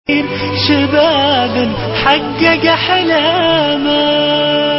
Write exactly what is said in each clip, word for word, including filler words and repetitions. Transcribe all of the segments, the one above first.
شبابا حقق أحلاما.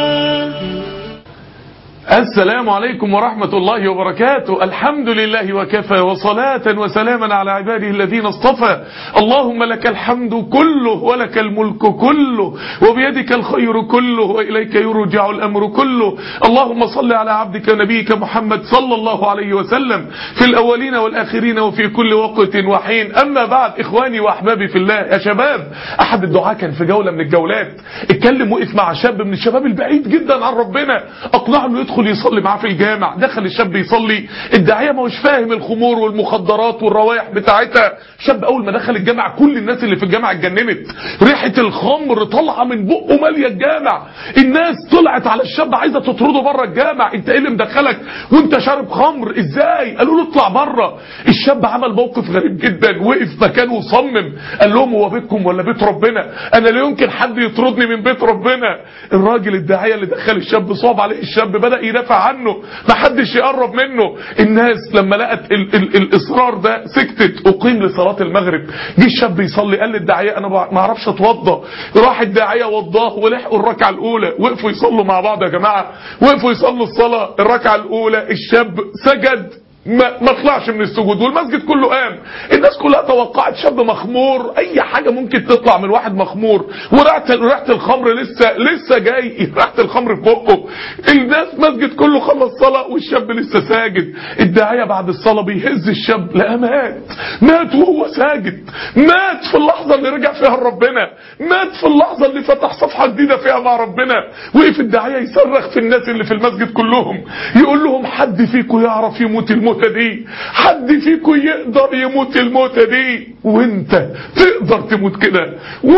السلام عليكم ورحمة الله وبركاته. الحمد لله وكفى وصلاة وسلاما على عباده الذين اصطفى. اللهم لك الحمد كله ولك الملك كله وبيدك الخير كله وإليك يرجع الأمر كله. اللهم صل على عبدك نبيك محمد صلى الله عليه وسلم في الأولين والآخرين وفي كل وقت وحين. أما بعد، إخواني وأحبابي في الله، يا شباب، أحد الدعاة كان في جولة من الجولات اتكلم، وقف مع شاب من الشباب البعيد جدا عن ربنا، أقنعه إنه يدخل يصلي معاه في الجامع. دخل الشاب يصلي، الداعية ما هوش فاهم الخمور والمخدرات والروائح بتاعتها. شاب اول ما دخل الجامع كل الناس اللي في الجامع اتجننت، ريحة الخمر طالعه من بقه ماليه الجامع. الناس طلعت على الشاب عايزه تطرده بره الجامع. انت ايه اللي مدخلك وانت شارب خمر؟ ازاي؟ قالوا له اطلع بره. الشاب عمل موقف غريب جدا، وقف مكانه وصمم، قال لهم هو بيتكم ولا بيت ربنا؟ انا لا يمكن حد يطردني من بيت ربنا. الراجل الداعية اللي دخل الشاب صعب عليه الشاب، بدأ يدافع عنه، ما حدش يقرب منه. الناس لما لقت ال ال الاصرار ده سكتت. اقيم لصلاة المغرب، جه الشاب يصلي، قال للداعية انا ما اعرفش اتوضى. راح الداعية وضاه ولحقوا الركعة الاولى، وقفوا يصلوا مع بعض يا جماعة، وقفوا يصلوا الصلاة الركعة الاولى. الشاب سجد، ما ما طلعش من السجود والمسجد كله قام. الناس كلها توقعت شاب مخمور، اي حاجه ممكن تطلع من واحد مخمور، وريحه ريحه الخمر لسه لسه جاي، ريحه الخمر في بقه. الناس مسجد كله خلص صلاه والشاب لسه ساجد. الداعيه بعد الصلاه بيهز الشاب، لا مات مات وهو ساجد، مات في اللحظه اللي رجع فيها لربنا، مات في اللحظه اللي فتح صفحه جديده فيها مع ربنا. وقف الداعيه يصرخ في الناس اللي في المسجد كلهم، يقول لهم حد فيكم يعرف يموت الموت دي؟ حد فيكم يقدر يموت الموتة دي؟ وانت تقدر تموت كده؟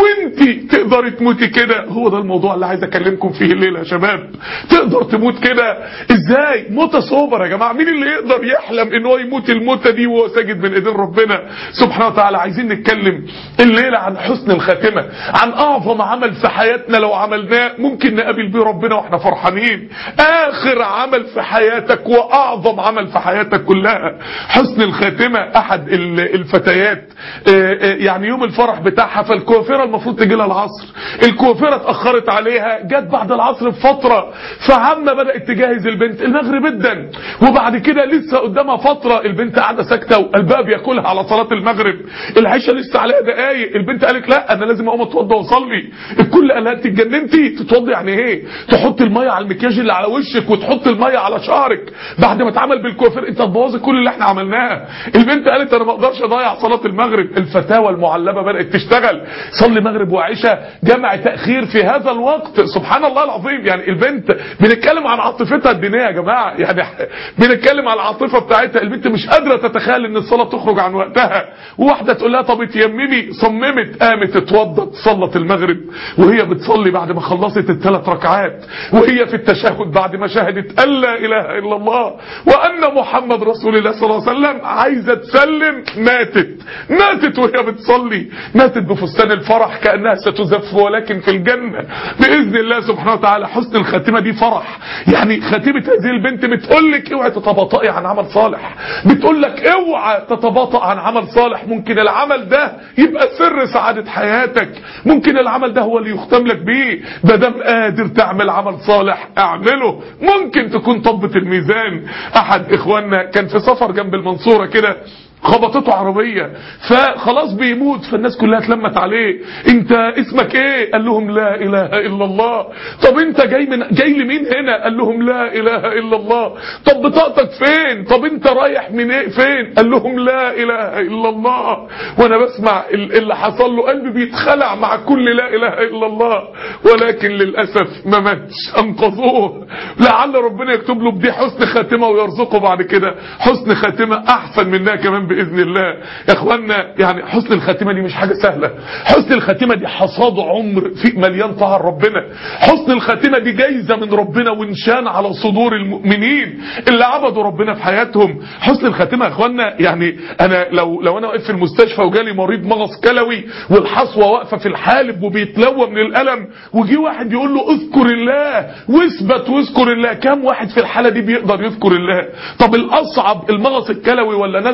وانت تقدر تموتي كده؟ هو ده الموضوع اللي عايز اكلمكم فيه الليلة يا شباب. تقدر تموت كده ازاي؟ موتة صوبر يا جماعة. مين اللي يقدر يحلم ان هو يموت الموتة دي وهو ساجد من ايدين ربنا سبحانه وتعالى؟ عايزين نتكلم الليلة عن حسن الخاتمة، عن اعظم عمل في حياتنا لو عملناه ممكن نقابل بيه ربنا واحنا فرحانين. اخر عمل في حياتك واعظم عمل في حياتك كلها حسن الخاتمة. احد الفتيات يعني يوم الفرح بتاعها، فالكوافيرة المفروض تجي لها العصر، الكوافيرة اتأخرت عليها، جت بعد العصر بفترة، فعمة بدأت تجهز البنت المغرب جدا، وبعد كده لسه قدامها فترة، البنت قاعدة ساكتة وقلبها بياكلها على صلاة المغرب، العشاء لسه عليها دقايق. البنت قالت لا انا لازم اقوم اتوضى واصلي. الكل قال لها انت اتجننتي؟ تتوضي يعني ايه؟ تحط المية على المكياج اللي على وشك وتحط المية على شعرك بعد ما اتعمل بالكوافير؟ انت هتبوظي كل اللي احنا عملناه. البنت قالت انا ما اقدرش اضيع صلاة المغرب. الفتاوى المعلبة بدأت تشتغل، صلي مغرب وعشاء، جمع تأخير في هذا الوقت. سبحان الله العظيم. يعني البنت بنتكلم عن عاطفتها الدينية يا جماعة، يعني بنتكلم عن العاطفة بتاعتها. البنت مش قادرة تتخيل ان الصلاة تخرج عن وقتها، وواحدة تقول لها طب اتيممي، صممت، قامت اتوضت، صلت المغرب، وهي بتصلي بعد ما خلصت الثلاث ركعات، وهي في التشهد بعد ما شهدت أن لا اله الا الله وان محمد رسول الله صلى الله عليه وسلم، عايزة تسلم، ماتت ماتت وهي بتصلي، ماتت بفستان الفرح كأنها ستزف ولكن في الجنة بإذن الله سبحانه وتعالى. حسن الخاتمة دي فرح. يعني خاتمة هذه البنت بتقولك اوعي تتباطئي عن عمل صالح، بتقولك اوعى تتباطئ عن عمل صالح. ممكن العمل ده يبقى سر سعادة حياتك، ممكن العمل ده هو اللي يختم لك بيه. مادام قادر تعمل عمل صالح اعمله، ممكن تكون طبة الميزان. احد اخواننا كان في سفر جنب المنصورة كده، خبطته عربية فخلاص بيموت، فالناس كلها اتلمت عليه، انت اسمك ايه؟ قال لهم لا اله الا الله. طب انت جاي من جاي لمين هنا؟ قال لهم لا اله الا الله. طب بطاقتك فين؟ طب انت رايح من ايه فين؟ قال لهم لا اله الا الله. وانا بسمع اللي حصل له قلبي بيتخلع مع كل لا اله الا الله، ولكن للاسف ما ماتش، انقذوه. لعل ربنا يكتب له بدي حسن خاتمة ويرزقه بعد كده حسن خاتمة احسن منها كمان بإذن الله. يا اخوانا يعني حسن الخاتمة دي مش حاجة سهلة، حسن الخاتمة دي حصاد عمر في مليان طاعة ربنا، حسن الخاتمة دي جايزة من ربنا ونشان على صدور المؤمنين اللي عبدوا ربنا في حياتهم. حسن الخاتمة يا اخوانا يعني انا لو لو انا واقف في المستشفى وجالي مريض مغص كلوي والحصوة واقفة في الحالب وبيتلوى من الألم، وجي واحد يقول له اذكر الله واثبت واذكر الله، كام واحد في الحالة دي بيقدر يذكر الله؟ طب الاصعب المغص الكلوي ولا نزع الروح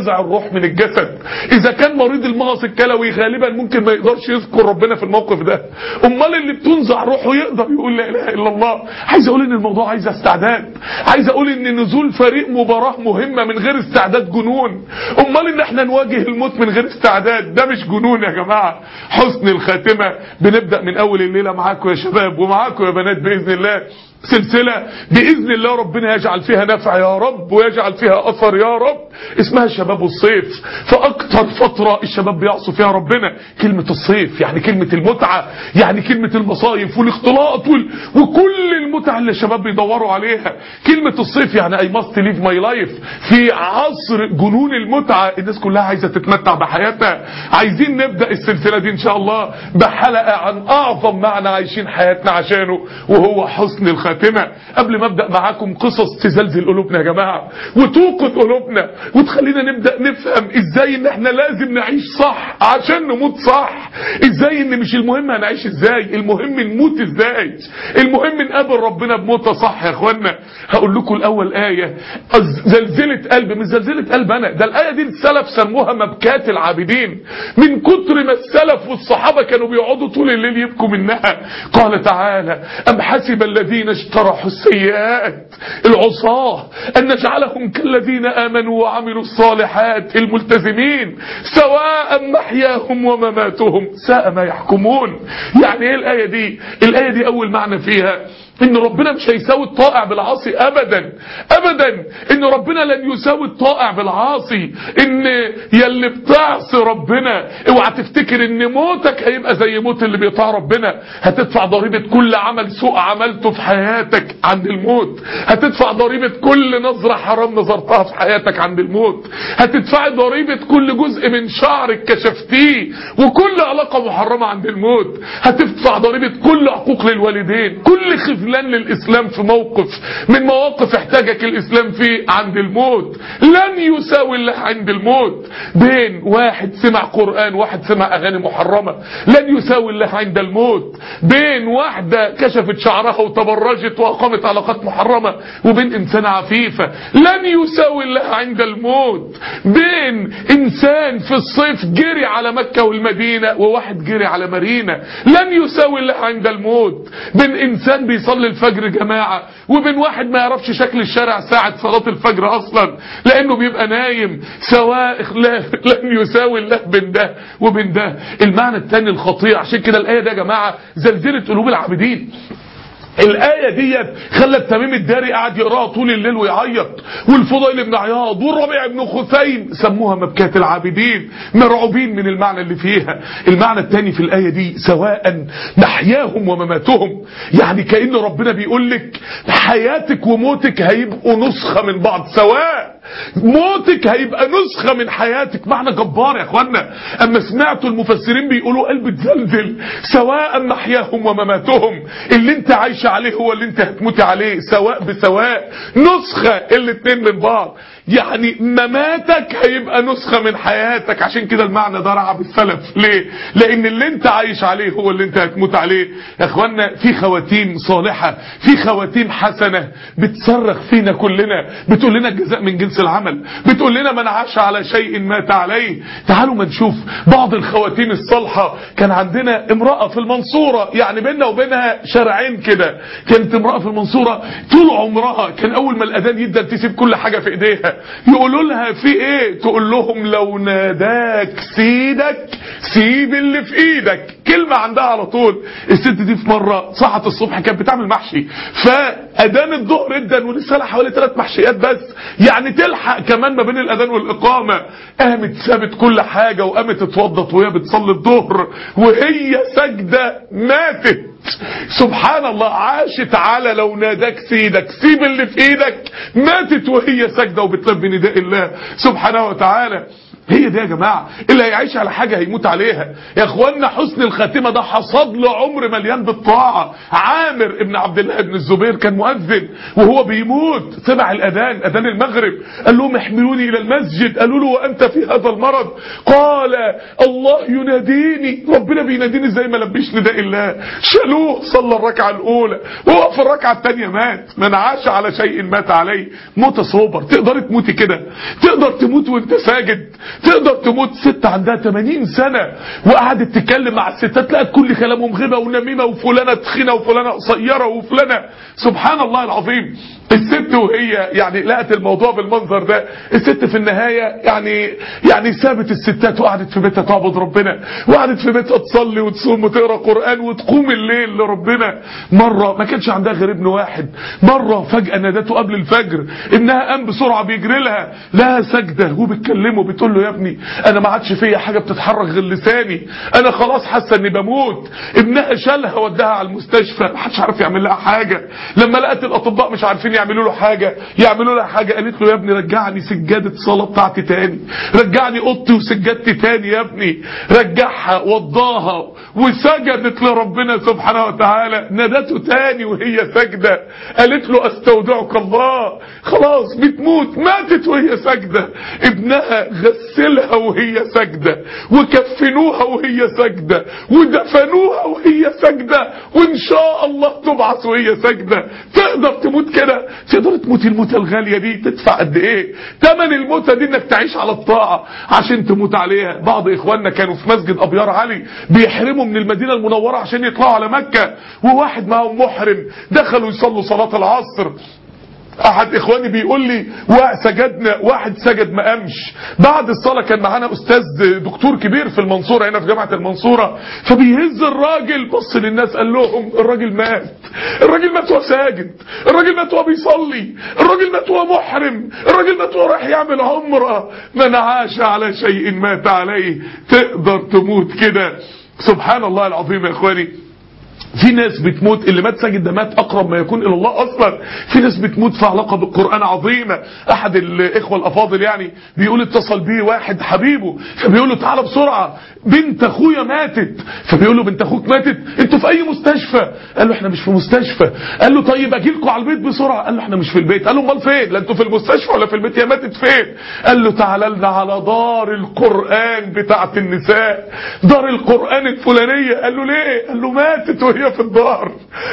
الروح من الجسد. اذا كان مريض المغص الكلوي غالبا ممكن ما يقدرش يذكر ربنا في الموقف ده، امال اللي بتنزع روحه يقدر يقول لا اله الا الله؟ عايز اقول ان الموضوع عايز استعداد، عايز اقول ان نزول فريق مباراة مهمة من غير استعداد جنون، امال ان احنا نواجه الموت من غير استعداد ده مش جنون يا جماعة. حسن الخاتمة بنبدأ من اول الليلة معاكم يا شباب ومعاكم يا بنات بإذن الله، سلسلة بإذن الله ربنا يجعل فيها نفع يا رب ويجعل فيها أثر يا رب، اسمها الشباب والصيف. فأكتر فترة الشباب بيعصوا فيها ربنا كلمة الصيف، يعني كلمة المتعة، يعني كلمة المصايف والاختلاط وال... وكل المتعة اللي الشباب بيدوروا عليها. كلمة الصيف يعني I must live my life. في عصر جنون المتعة الناس كلها عايزة تتمتع بحياتها. عايزين نبدأ السلسلة دي إن شاء الله بحلقة عن أعظم معنى عايشين حياتنا عشانه وهو حسن الخاتمة. قبل ما ابدا معاكم قصص تزلزل قلوبنا يا جماعه وتوقد قلوبنا وتخلينا نبدا نفهم ازاي ان احنا لازم نعيش صح عشان نموت صح، ازاي ان مش المهم هنعيش ازاي، المهم نموت ازاي، المهم نقابل ربنا بموتة صح يا اخوانا. هقول لكم الاول ايه زلزله قلب، مش زلزله قلب انا، ده الايه دي السلف سموها مبكات العابدين من كتر ما السلف والصحابه كانوا بيقعدوا طول الليل يبكوا منها. قال تعالى ام حسب الذين اشترحوا السيئات العصاة أن نجعلهم كالذين آمنوا وعملوا الصالحات الملتزمين سواء محياهم ومماتهم ساء ما يحكمون. يعني ايه الآية دي؟ الآية دي أول معنى فيها ان ربنا مش هيساوي الطائع بالعاصي ابدا ابدا، ان ربنا لن يساوي الطائع بالعاصي، ان يلي بتعصي ربنا اوعى تفتكر ان موتك هيبقى زي موت اللي بيطاع ربنا. هتدفع ضريبة كل عمل سوء عملته في حياتك عند الموت، هتدفع ضريبة كل نظرة حرام نظرتها في حياتك عند الموت، هتدفع ضريبة كل جزء من شعرك كشفتيه وكل علاقة محرمة عند الموت، هتدفع ضريبة كل حقوق للوالدين، كل خف لن للإسلام في موقف من مواقف احتاجك الإسلام فيه عند الموت. لن يساوي الله عند الموت بين واحد سمع قرآن واحد سمع أغاني محرمة، لن يساوي الله عند الموت بين واحدة كشفت شعرها وتبرجت وأقامت علاقات محرمة وبين إنسان عفيفة، لن يساوي الله عند الموت بين إنسان في الصيف جري على مكة والمدينة وواحد جري على مارينا، لن يساوي الله عند الموت بين إنسان بيصلي الفجر جماعة وبين واحد ما يعرفش شكل الشارع ساعة صلاة الفجر أصلا لأنه بيبقى نايم، سواء لن يساوي الله بين ده وبين ده. المعنى الثاني الخطير، عشان كده الآية ده يا جماعة زلزلة قلوب العابدين. الآية ديت خلت تميم الداري قاعد يقراها طول الليل ويعيط، والفضيل بن عياض والربيع بن خثيم سموها مبكات العابدين، مرعوبين من المعنى اللي فيها. المعنى الثاني في الآية دي سواء محياهم ومماتهم، يعني كأن ربنا بيقول لك حياتك وموتك هيبقوا نسخة من بعض، سواء موتك هيبقى نسخة من حياتك. معنى جبار يا اخوانا. اما سمعتوا المفسرين بيقولوا قلب تزلزل، سواء محياهم ومماتهم، اللي انت عايش عليه هو اللي انت هتموتي عليه سواء بسواء، نسخة الاتنين من بعض، يعني مماتك هيبقى نسخة من حياتك. عشان كده المعنى ده رعب السلف. ليه؟ لان اللي انت عايش عليه هو اللي انت هتموت عليه. يا اخوانا في خواتيم صالحة، في خواتيم حسنة بتصرخ فينا كلنا، بتقول لنا الجزاء من جنس العمل، بتقول لنا من عاش على شيء مات عليه. تعالوا ما نشوف بعض الخواتيم الصالحة. كان عندنا امرأة في المنصورة، يعني بيننا وبينها شارعين كده، كانت امرأة في المنصورة طول عمرها كان اول ما الاذان يدن تسيب كل حاجة في ايديها، يقولوا لها في ايه؟ تقول لهم لو ناداك سيدك سيب اللي في ايدك. كلمة عندها على طول. الست دي في مرة صحت الصبح كانت بتعمل محشي، فاذان الظهر ادن ولسه لها حوالي ثلاث محشيات بس، يعني تلحق كمان ما بين الاذان والاقامة. قامت سابت كل حاجة وقامت اتوضت وهي بتصلي الظهر وهي سجدة ماتت. سبحان الله، عاشت على لو ناداك سيدك سيب اللي في ايدك، ماتت وهي سجدة وبتلبي نداء الله سبحانه وتعالى. هي دي يا جماعة اللي هيعيش على حاجة هيموت عليها. يا اخوانا حسن الخاتمة ده حصاد له عمر مليان بالطاعة. عامر ابن عبد الله بن الزبير كان مؤذن وهو بيموت سمع الاذان، اذان المغرب، قال لهم احملوني الى المسجد. قالوا له وانت في هذا المرض؟ قال الله يناديني، ربنا بيناديني زي ما لبيش نداء الله. شالوه صلى الركعة الاولى وهو في الركعة الثانية مات. من عاش على شيء مات عليه. موت صوبر. تقدر تموتي كده؟ تقدر تموت وانت ساجد تقدر تموت ست عندها ثمانين سنة وقعدت تتكلم مع الستات لقت كل كلامهم غيبة ونميمة وفلانة تخينة وفلانة قصيرة وفلانة سبحان الله العظيم. الست وهي يعني لقت الموضوع بالمنظر ده، الست في النهاية يعني يعني سابت الستات وقعدت في بيتها تعبد ربنا، وقعدت في بيتها تصلي وتصوم وتقرا قرآن وتقوم الليل لربنا. مرة ما كانش عندها غير ابن واحد، مرة فجأة نادته قبل الفجر، ابنها قام بسرعة بيجري لها لها سجدة وبتكلمه بتقول له يا ابني انا ما عادش فيا حاجة بتتحرك غير لساني، انا خلاص حاسة اني بموت. ابنها شالها وداها على المستشفى، ما حدش عارف يعمل لها حاجة. لما لقت الاطباء مش عارفين يعملوا له حاجة يعملوا لها حاجة، قالت له يا ابني رجعني سجادة الصلاة بتاعتي تاني، رجعني اوضتي وسجادتي تاني يا ابني. رجعها وضاها وسجدت لربنا سبحانه وتعالى، نادته تاني وهي سجدة، قالت له استودعك الله. خلاص بتموت، ماتت وهي سجدة. ابنها غسلها وهي سجدة، وكفنوها وهي سجدة، ودفنوها وهي سجدة، وان شاء الله تبعث وهي سجدة. تقدر تموت كده؟ تقدر تموت الموتة الغالية دي؟ تدفع قد ايه تمن الموتة دي؟ انك تعيش على الطاعة عشان تموت عليها. بعض اخواننا كانوا في مسجد ابيار علي بيحرموا من المدينة المنورة عشان يطلعوا على مكة، وواحد معهم محرم دخلوا يصلوا صلاة العصر. احد اخواني بيقول لي وسجدنا، واحد سجد ما قامش. بعد الصلاة كان معانا استاذ دكتور كبير في المنصورة هنا في جامعة المنصورة، فبيهز الراجل، بص للناس قال لهم الراجل مات، الراجل مات وهو ساجد، الراجل مات وهو بيصلي، الراجل مات وهو محرم، الراجل مات وهو رايح يعمل عمرة. من عاش على شيء مات عليه. تقدر تموت كده؟ سبحان الله العظيم يا اخواني. في ناس بتموت، اللي مات ساجد ده مات اقرب ما يكون الى الله اصلا. في ناس بتموت في علاقه بالقران عظيمه. احد الاخوه الافاضل يعني بيقول اتصل بيه واحد حبيبه، فبيقول له تعالى بسرعه بنت اخويا ماتت. فبيقول له بنت اخوك ماتت؟ انتوا في اي مستشفى؟ قال له احنا مش في مستشفى. قال له طيب اجي لكم على البيت بسرعه. قال له احنا مش في البيت. قال له امال فين؟ لا انتوا في المستشفى ولا في البيت؟ هي ماتت فين؟ قال له تعالى لنا على دار القران بتاعه النساء، دار القران الفلانيه. قال له ليه؟ قال له ماتت وهي في الدار.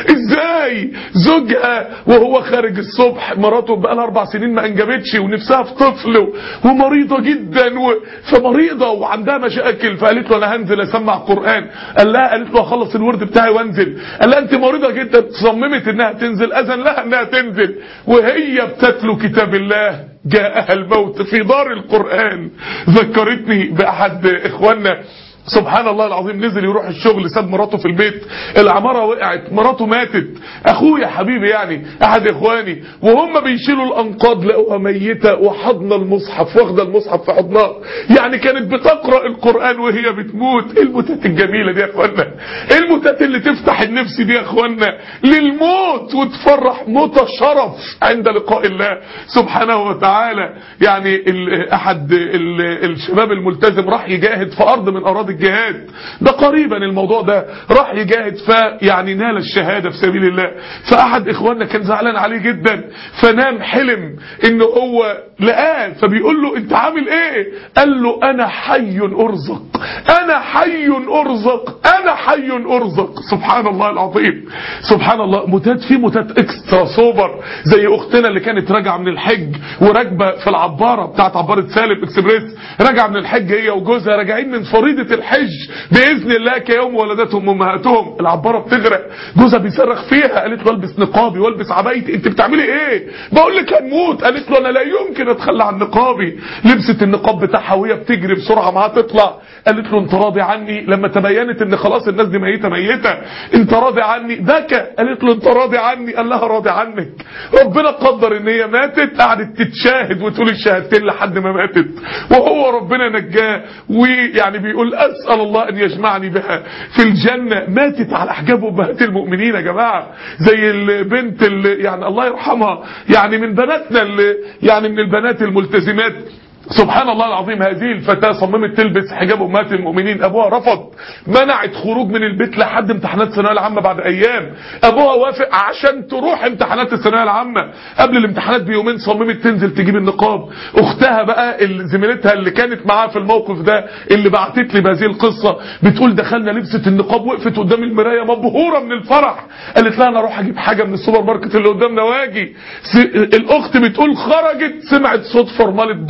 ازاي؟ زوجها وهو خارج الصبح، مراته بقى لها اربع سنين ما انجبتش ونفسها في طفل ومريضه جدا و... فمريضه وعندها مشاكل، فقالت له انا هنزل اسمع قران. قال لها قالت له اخلص الورد بتاعي وانزل. قال لها انت مريضه جدا. صممت انها تنزل، اذن لها انها تنزل، وهي بتتلو كتاب الله جاءها الموت في دار القران. ذكرتني باحد اخواننا سبحان الله العظيم، نزل يروح الشغل ساب مراته في البيت، العمارة وقعت، مراته ماتت. اخويا حبيبي يعني احد اخواني وهم بيشيلوا الانقاض لقوها ميتة وحضن المصحف، واخده المصحف في حضنها، يعني كانت بتقرأ القرآن وهي بتموت. ايه الموتات الجميلة دي يا اخوانا؟ ايه الموتات اللي تفتح النفس دي يا اخوانا للموت وتفرح؟ موت شرف عند لقاء الله سبحانه وتعالى. يعني ال احد ال الشباب الملتزم راح يجاهد في ارض من اراضي الجهاد، ده قريبا الموضوع ده، راح يجاهد فيعني نال الشهادة في سبيل الله. فأحد إخواننا كان زعلان عليه جدا، فنام حلم إنه هو لقاه، فبيقول له أنت عامل إيه؟ قال له أنا حي أرزق، أنا حي أرزق، أنا حي أرزق. سبحان الله العظيم، سبحان الله. متات في متات اكسترا سوبر، زي أختنا اللي كانت راجعة من الحج وراكبة في العبارة بتاعت عبارة سالم اكسبريس، راجعة من الحج هي وجوزها راجعين من فريضة الحج باذن الله كيوم ولدتهم امهاتهم. العباره بتغرق، جوزها بيصرخ فيها، قالت له البس نقابي والبس عبايتي. انت بتعملي ايه؟ بقول لك هنموت. قالت له انا لا يمكن اتخلى عن نقابي. لبست النقاب بتاعها وهي بتجري بسرعه معاها تطلع. قالت له انت راضي عني؟ لما تبينت ان خلاص الناس دي ميته ميته، انت راضي عني؟ بكى. قالت له انت راضي عني؟ قال لها راضي عنك. ربنا قدر ان هي ماتت، قعدت تتشاهد وتقول الشهادتين لحد ما ماتت، وهو ربنا نجاه. ويعني بيقول أسأل الله أن يجمعني بها في الجنة. ماتت على حجاب أمهات المؤمنين يا جماعة، زي البنت اللي يعني الله يرحمها، يعني من بناتنا اللي يعني من البنات الملتزمات. سبحان الله العظيم، هذه الفتاة صممت تلبس حجاب أمهات المؤمنين، أبوها رفض، منعت خروج من البيت لحد امتحانات الثانوية العامة بعد أيام. أبوها وافق عشان تروح امتحانات الثانوية العامة. قبل الامتحانات بيومين صممت تنزل تجيب النقاب. أختها بقى زميلتها اللي كانت معاها في الموقف ده اللي بعتت لي بهذه القصة بتقول دخلنا لبست النقاب، وقفت قدام المراية مبهورة من الفرح، قالت لها أنا أروح أجيب حاجة من السوبر ماركت اللي قدامنا واجي. الأخت بتقول خرجت سمعت صوت فرملة باص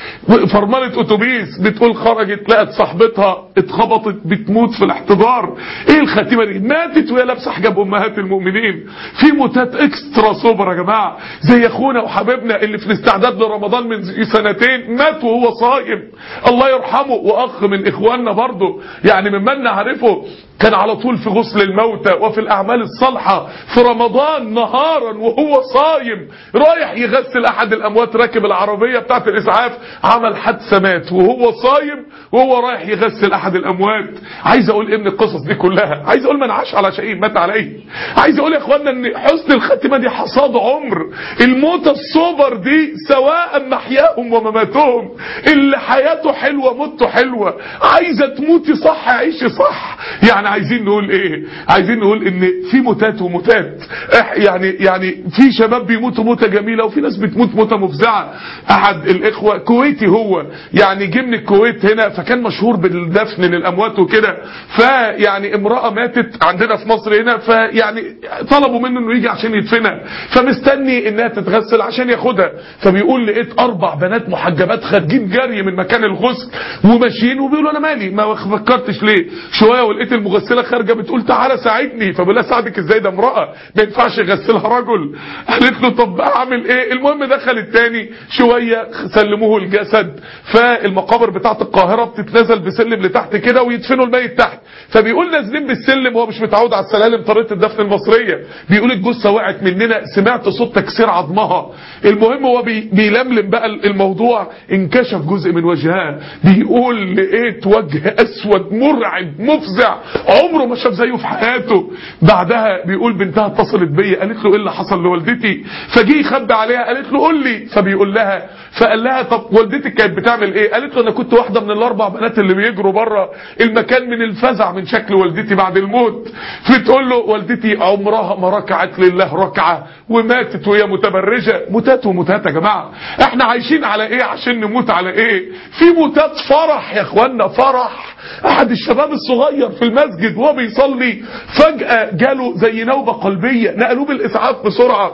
فرمانة اتوبيس بتقول خرجت لقت صاحبتها اتخبطت بتموت في الاحتضار. ايه الخاتمة دي؟ ماتت وهي لابسه حجاب امهات المؤمنين. في موتات اكسترا سوبر يا جماعة، زي اخونا وحبيبنا اللي في الاستعداد لرمضان من سنتين مات وهو صايم الله يرحمه، واخ من اخواننا برضه يعني ممن نعرفه كان على طول في غسل الموتى وفي الأعمال الصالحة في رمضان نهارا وهو صايم رايح يغسل أحد الأموات، راكب العربية بتاعت الإسعاف عمل حادثة مات وهو صايم وهو رايح يغسل أحد الأموات. عايز أقول إيه من القصص دي كلها؟ عايز أقول من عاش على شيء مات عليه. عايز أقول يا إخواننا إن حسن الخاتمة دي حصاد عمر. الموتى الصبر دي سواء محياهم ومماتهم، اللي حياته حلوة موته حلوة. عايزة تموتي صح عيشي صح. يعني عايزين نقول ايه؟ عايزين نقول ان في موتات وموتات. يعني يعني في شباب بيموتوا موتة جميلة وفي ناس بتموت موتة مفزعة. احد الاخوة كويتي هو يعني جه من الكويت هنا، فكان مشهور بالدفن للاموات وكده، فيعني امرأة ماتت عندنا في مصر هنا، فيعني طلبوا منه انه يجي عشان يدفنها، فمستني انها تتغسل عشان ياخدها. فبيقول لقيت اربع بنات محجبات خارجين جري من مكان الغسل وماشيين وبيقولوا انا مالي ما فكرتش ليه شوية، ولقيت المغسلة خارجه بتقول تعالى ساعدني، فبقول لها ساعدك ازاي ده امراه ما ينفعش يغسلها رجل. قالت له طب اعمل ايه؟ المهم دخل التاني شويه سلموه الجسد، فالمقابر بتاعه القاهره بتتنزل بسلم لتحت كده ويدفنوا الميت تحت، فبيقول نازلين بالسلم وهو مش متعود على السلالم طريقه الدفن المصريه، بيقول الجثه وقعت مننا سمعت صوت تكسير عظمها. المهم هو بي بيلملم بقى الموضوع، انكشف جزء من وجهها، بيقول لقيت وجه اسود مرعب مفزع عمره ما شاف زيه في حياته. بعدها بيقول بنتها اتصلت بيا قالت له ايه اللي حصل لوالدتي؟ فجي يخبي عليها قالت له قول لي، فبيقول لها فقال لها طب والدتك كانت بتعمل ايه؟ قالت له انا كنت واحده من الاربع بنات اللي بيجروا بره المكان من الفزع من شكل والدتي بعد الموت. فتقول له والدتي عمرها ما ركعت لله ركعه وماتت وهي متبرجه. موتات وموتات يا جماعه. احنا عايشين على ايه عشان نموت على ايه؟ في موتات فرح يا اخوانا، فرح. احد الشباب الصغير في المسجد وهو بيصلي فجأة جاله زي نوبة قلبية، نقلوه بالاسعاف بسرعة.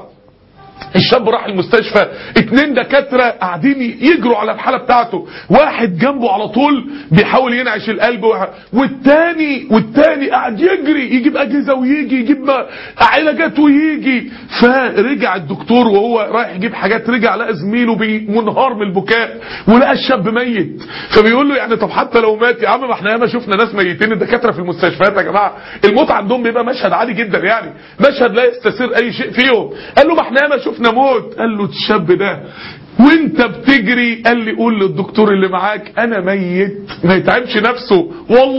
الشاب راح المستشفى، اتنين دكاترة قاعدين يجروا على الحالة بتاعته، واحد جنبه على طول بيحاول ينعش القلب، والتاني والتاني قاعد يجري يجيب اجهزة ويجي يجيب علاجات ويجي. فرجع الدكتور وهو رايح يجيب حاجات، رجع لقى زميله منهار من البكاء ولقى الشاب ميت. فبيقول له يعني طب حتى لو مات يا عم ما احنا ياما شفنا ناس ميتين. الدكاترة في المستشفيات يا جماعة الموت عندهم بيبقى مشهد عادي جدا، يعني مشهد لا يستثير اي شيء فيهم. قال له ما احنا ياما شفنا موت. قال له الشاب ده وانت بتجري قال لي قول للدكتور اللي معاك انا ميت ما يتعبش نفسه،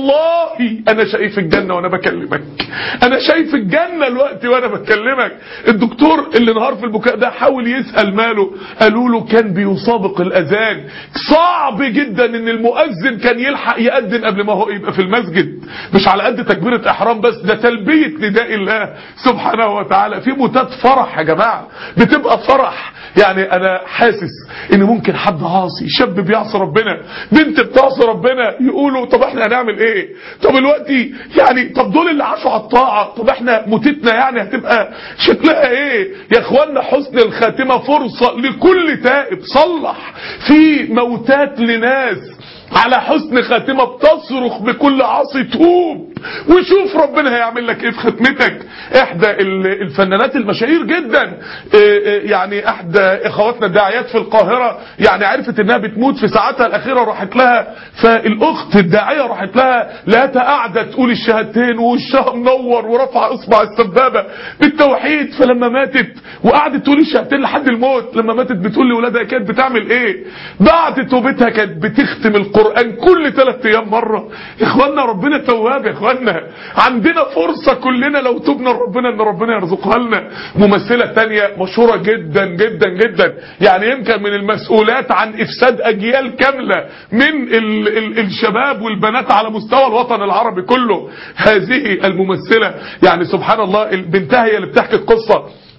والله انا شايف الجنة وانا بكلمك، انا شايف الجنة الوقت وانا بكلمك. الدكتور اللي نهار في البكاء ده حاول يسأل ماله، قالوا له كان بيسابق الاذان، صعب جدا ان المؤذن كان يلحق يأذن قبل ما هو يبقى في المسجد، مش على قد تكبيرة احرام بس، ده تلبية نداء الله سبحانه وتعالى. في موتات فرح يا جماعة، بتبقى فرح. يعني انا حاسس ان ممكن حد عاصي، شاب بيعصي ربنا، بنت بتعصي ربنا، يقولوا طب احنا هنعمل ايه؟ طب دلوقتي يعني طب دول اللي عاشوا على الطاعه، طب احنا موتتنا يعني هتبقى شكلها ايه؟ يا اخوانا حسن الخاتمه فرصه لكل تائب صلح. في موتات لناس على حسن خاتمة بتصرخ بكل عاصي توب وشوف ربنا هيعمل لك ايه في ختمتك. احدى الفنانات المشاهير جدا يعني احدى اخواتنا الداعيات في القاهرة يعني عرفت انها بتموت في ساعتها الاخيرة، راحت لها فالاخت الداعية راحت لها لقيتها قاعدة تقول الشهادتين ووشها منور ورفع اصبع السبابة بالتوحيد. فلما ماتت وقعدت تقول الشهادتين لحد الموت، لما ماتت بتقول لولادها كانت بتعمل ايه؟ بعد توبتها كانت بتختم القرآن كل ثلاث ايام مرة. يا اخوانا ربنا تواب يا اخوانا، عندنا فرصة كلنا لو تبنا لربنا ان ربنا يرزقها لنا. ممثلة تانية مشهورة جدا جدا جدا، يعني يمكن من المسؤولات عن افساد اجيال كاملة من ال ال الشباب والبنات على مستوى الوطن العربي كله. هذه الممثلة يعني سبحان الله بنتها هي اللي بتحكي القصة،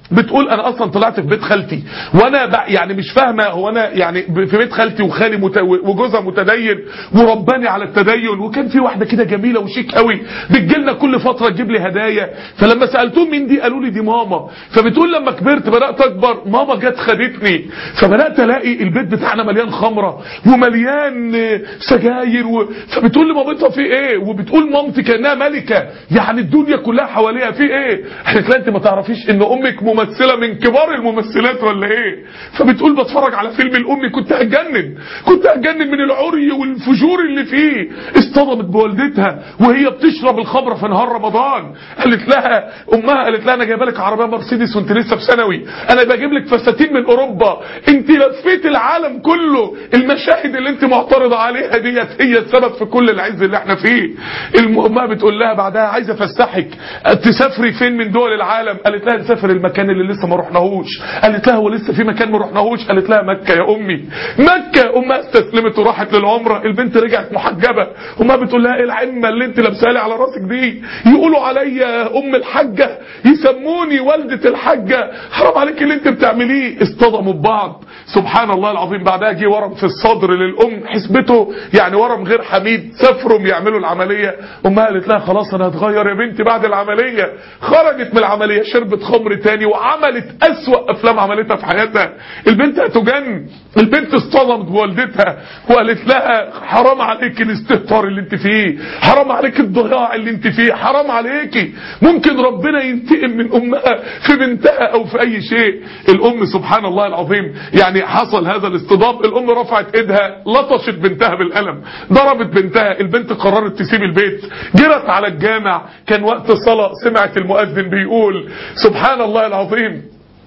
بتقول انا اصلا طلعت في بيت خالتي وانا يعني مش فاهمه هو انا يعني في بيت خالتي وخالي مت... وجوزها متدين ورباني على التدين، وكان في واحده كده جميله وشيك قوي بتجيلنا كل فتره تجيب لي هدايا، فلما سالتهم مين دي قالوا لي دي ماما. فبتقول لما كبرت بدات اكبر ماما جت خدتني، فبدات الاقي البيت بتاعنا مليان خمره ومليان سجاير و... فبتقول لي مامتها في ايه، وبتقول مامتي كانها ملكه يعني الدنيا كلها حواليها في ايه. قالت لها انت ما تعرفيش ان امك ممثله من كبار الممثلات ولا ايه؟ فبتقول بتفرج على فيلم الام كنت هتجنن كنت هتجنن من العري والفجور اللي فيه. اصطدمت بوالدتها وهي بتشرب الخمره في نهار رمضان. قالت لها امها قالت لها انا جايبه لك عربيه مرسيدس وانت لسه في ثانوي، انا بجيب لك فساتين من اوروبا، انت لفيت العالم كله، المشاهد اللي انت معترضه عليها ديت هي السبب في كل العز اللي احنا فيه. امها بتقول لها بعدها عايزه افسحك، تسافري فين من دول العالم؟ قالت لها نسافر المكان اللي لسه ما رحناهوش. قالت لها هو لسه في مكان ما رحناهوش؟ قالت لها مكه يا امي. مكه. امها استسلمت وراحت للعمره. البنت رجعت محجبه. امها بتقول لها ايه العمه اللي انت لابساها لي على راسك دي؟ يقولوا عليا ام الحاجه، يسموني والده الحاجه، حرام عليك اللي انت بتعمليه. اصطدموا ببعض سبحان الله العظيم. بعدها جه ورم في الصدر للام، حسبته يعني ورم غير حميد، سافروا يعملوا العمليه. امها قالت لها خلاص انا هتغير يا بنتي بعد العمليه. خرجت من العمليه شربت خمر تاني وعملت اسوأ افلام عملتها في حياتها. البنت هتجن. البنت اصطدمت بوالدتها وقالت لها حرام عليك الاستهتار اللي انت فيه، حرام عليك الضياع اللي انت فيه، حرام عليكي. ممكن ربنا ينتقم من امها في بنتها او في اي شيء. الام سبحان الله العظيم يعني حصل هذا الاصطدام. الام رفعت ايدها لطشت بنتها بالقلم، ضربت بنتها. البنت قررت تسيب البيت، جرت على الجامع. كان وقت الصلاة، سمعت المؤذن بيقول سبحان الله العظيم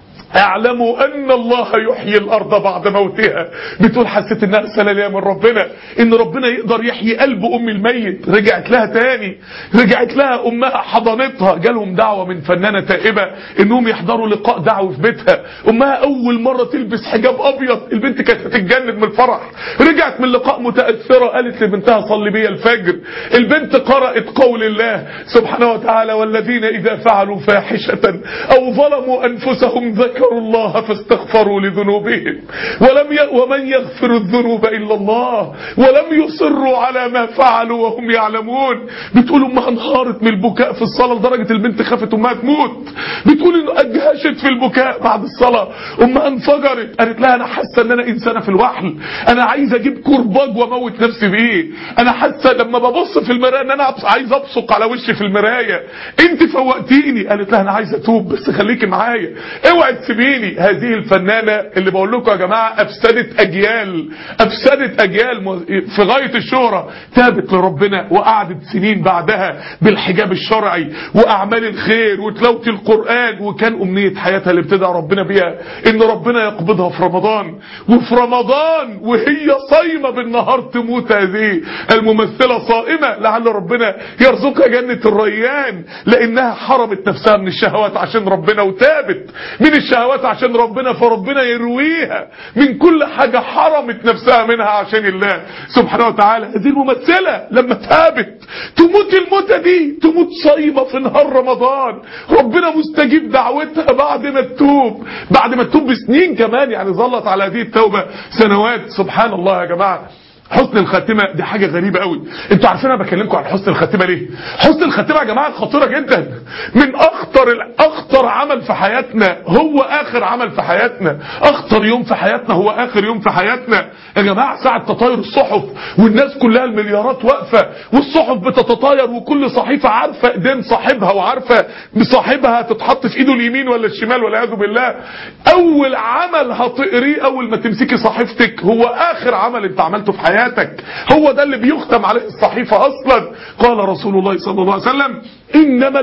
اعلموا ان الله يحيي الارض بعد موتها. بتقول حسيت انها رساله ليا من ربنا، ان ربنا يقدر يحيي قلب ام الميت. رجعت لها تاني، رجعت لها امها حضنتها. جالهم دعوه من فنانه تائبه انهم يحضروا لقاء دعوي في بيتها. امها اول مره تلبس حجاب ابيض، البنت كانت هتتجنن من الفرح. رجعت من اللقاء متاثره، قالت لبنتها صلي بيا الفجر. البنت قرات قول الله سبحانه وتعالى والذين اذا فعلوا فاحشه او ظلموا انفسهم ذكروا الله فاستغفروا لذنوبهم ولم ي... ومن يغفر الذنوب الا الله ولم يصروا على ما فعلوا وهم يعلمون. بتقول امها انهارت من البكاء في الصلاه لدرجه البنت خافت امها تموت. بتقول انه اجهشت في البكاء بعد الصلاه. امها انفجرت، قالت لها انا حاسه ان انا انسانه في الوحل، انا عايزه اجيب كرباج واموت نفسي بيه، انا حاسه لما ببص في المرايه ان انا عايزه ابصق على وشي في المرايه، انت فوقتيني. قالت لها انا عايزه اتوب بس خليكي معايا، اوعي تسيبيني. هذه الفنانة اللي بقول لكم يا جماعة افسدت اجيال، افسدت اجيال في غاية الشهرة، تابت لربنا وقعدت سنين بعدها بالحجاب الشرعي واعمال الخير وتلاوة القرآن. وكان امنية حياتها اللي ابتدى ربنا بيها ان ربنا يقبضها في رمضان، وفي رمضان وهي صايمة بالنهار تموت هذه الممثلة صائمة. لعل ربنا يرزقها جنة الريان لانها حرمت نفسها من الشهوات عشان ربنا وتابت من الشهوات عشان ربنا، فربنا يرويها من كل حاجة حرمت نفسها منها عشان الله سبحانه وتعالى. هذه الممثلة لما تابت تموت الموتة دي، تموت صايمة في نهار رمضان، ربنا مستجيب دعوتها بعد ما تتوب، بعد ما تتوب بسنين كمان، يعني ظلت على هذه التوبة سنوات. سبحان الله يا جماعة. حسن الخاتمة دي حاجة غريبة قوي. انتوا عارفين انا بكلمكم عن حسن الخاتمة ليه؟ حسن الخاتمة يا جماعة خطيرة جدا، من اخطر اخطر عمل في حياتنا هو اخر عمل في حياتنا، اخطر يوم في حياتنا هو اخر يوم في حياتنا يا جماعة. ساعة تطاير الصحف والناس كلها المليارات واقفة والصحف بتتطاير وكل صحيفة عارفة ايدين صاحبها وعارفة بصاحبها هتتحط في ايده اليمين ولا الشمال والعياذ بالله. اول عمل هتقريه اول ما تمسكي صحيفتك هو اخر عمل انت عملته في حياتك، هو ده اللي بيختم عليه الصحيفة اصلا. قال رسول الله صلى الله عليه وسلم انما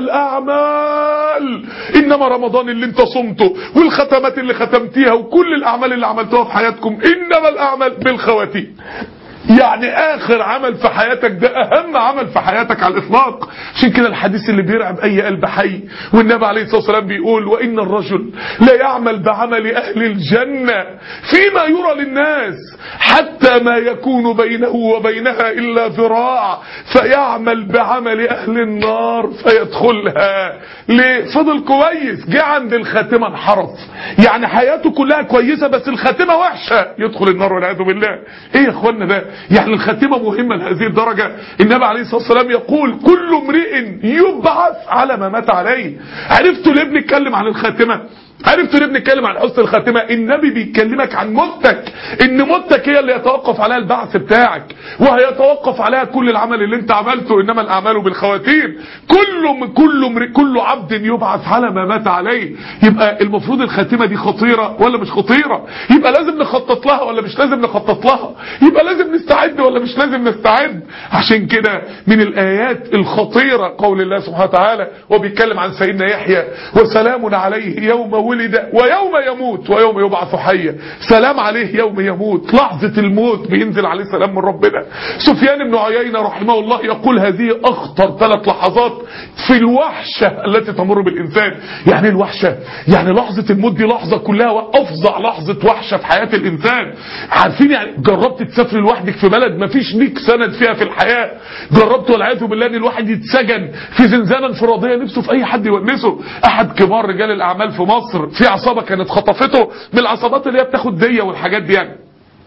الاعمال، انما رمضان اللي انت صمته والختمات اللي ختمتيها وكل الاعمال اللي عملتوها في حياتكم انما الاعمال بالخواتيم. يعني اخر عمل في حياتك ده اهم عمل في حياتك على الاطلاق. عشان كده الحديث اللي بيرعب اي قلب حي، والنبي عليه الصلاه والسلام بيقول: وان الرجل لا يعمل بعمل اهل الجنه فيما يرى للناس حتى ما يكون بينه وبينها الا ذراع فيعمل بعمل اهل النار فيدخلها. ليه؟ فضل كويس، جه عند الخاتمه انحرف، يعني حياته كلها كويسه بس الخاتمه وحشه، يدخل النار والعياذ بالله. ايه يا اخوانا ده؟ يعني الخاتمه مهمه لهذه الدرجه؟ النبي عليه الصلاه والسلام يقول: كل امرئ يبعث على ما مات عليه. عرفتوا ليه بنتكلم عن الخاتمه؟ عرفتوا ليه بنتكلم عن حسن الخاتمه؟ النبي بيكلمك عن موتك، ان موتك هي اللي يتوقف عليها البعث بتاعك، وهيتوقف عليها كل العمل اللي انت عملته، انما الاعمال بالخواتيم. كل كل كل عبد يبعث على ما مات عليه. يبقى المفروض الخاتمه دي خطيره ولا مش خطيره؟ يبقى لازم نخطط لها ولا مش لازم نخطط لها؟ يبقى لازم نستعد ولا مش لازم نستعد؟ عشان كده من الايات الخطيره قول الله سبحانه وتعالى وبيتكلم عن سيدنا يحيى: وسلام عليه يوم ولد ويوم يموت ويوم يبعث حيا. سلام عليه يوم يموت، لحظة الموت بينزل عليه سلام من ربنا. سفيان بن عيينة رحمه الله يقول: هذه اخطر ثلاث لحظات في الوحشة التي تمر بالانسان. يعني الوحشة يعني لحظة الموت دي لحظة كلها افظع لحظة وحشة في حياة الانسان. عارفين يعني جربت تسافر لوحدك في بلد مفيش ليك سند فيها في الحياة؟ جربت والعياذ بالله ان الواحد يتسجن في زنزانة انفرادية نفسه في اي حد يونسه؟ احد كبار رجال الاعمال في مصر في عصابة كانت خطفته من العصابات اللي هي بتاخد دية والحاجات دي، يعني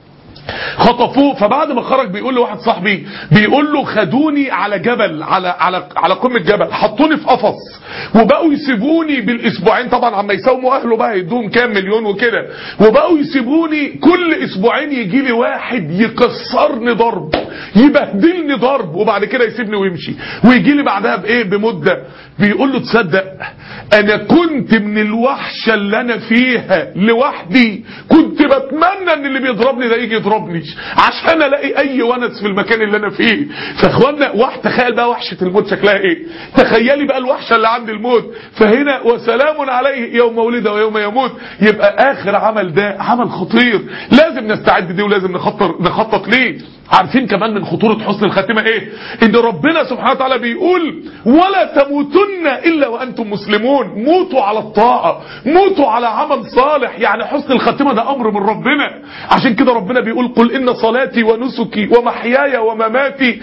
خطفوه. فبعد ما خرج بيقول لواحد صاحبي، بيقول له: خدوني على جبل، على على على قمه جبل، حطوني في قفص وبقوا يسيبوني بالاسبوعين، طبعا عما يساوموا اهله بقى يدوهم كام مليون وكده، وبقوا يسيبوني كل اسبوعين يجي لي واحد يكسرني ضرب، يبهدلني ضرب، وبعد كده يسيبني ويمشي، ويجي لي بعدها بايه بمده. بيقول له: تصدق انا كنت من الوحشه اللي انا فيها لوحدي كنت بتمنى ان اللي بيضربني ده يجي يضربني عشان الاقي اي ونس في المكان اللي انا فيه. فاخوانا واحد تخيل بقى وحشه الموت شكلها ايه، تخيلي بقى الوحشه اللي عند الموت. فهنا وسلام عليه يوم ولد ويوم يموت. يبقى اخر عمل ده عمل خطير، لازم نستعد دي ولازم نخطر نخطط ليه. عارفين كمان من خطورة حسن الخاتمة ايه؟ ان ربنا سبحانه وتعالى بيقول: ولا تموتن الا وانتم مسلمون. موتوا على الطاعة، موتوا على عمل صالح. يعني حسن الخاتمة ده امر من ربنا. عشان كده ربنا بيقول: قل ان صلاتي ونسكي ومحياي ومماتي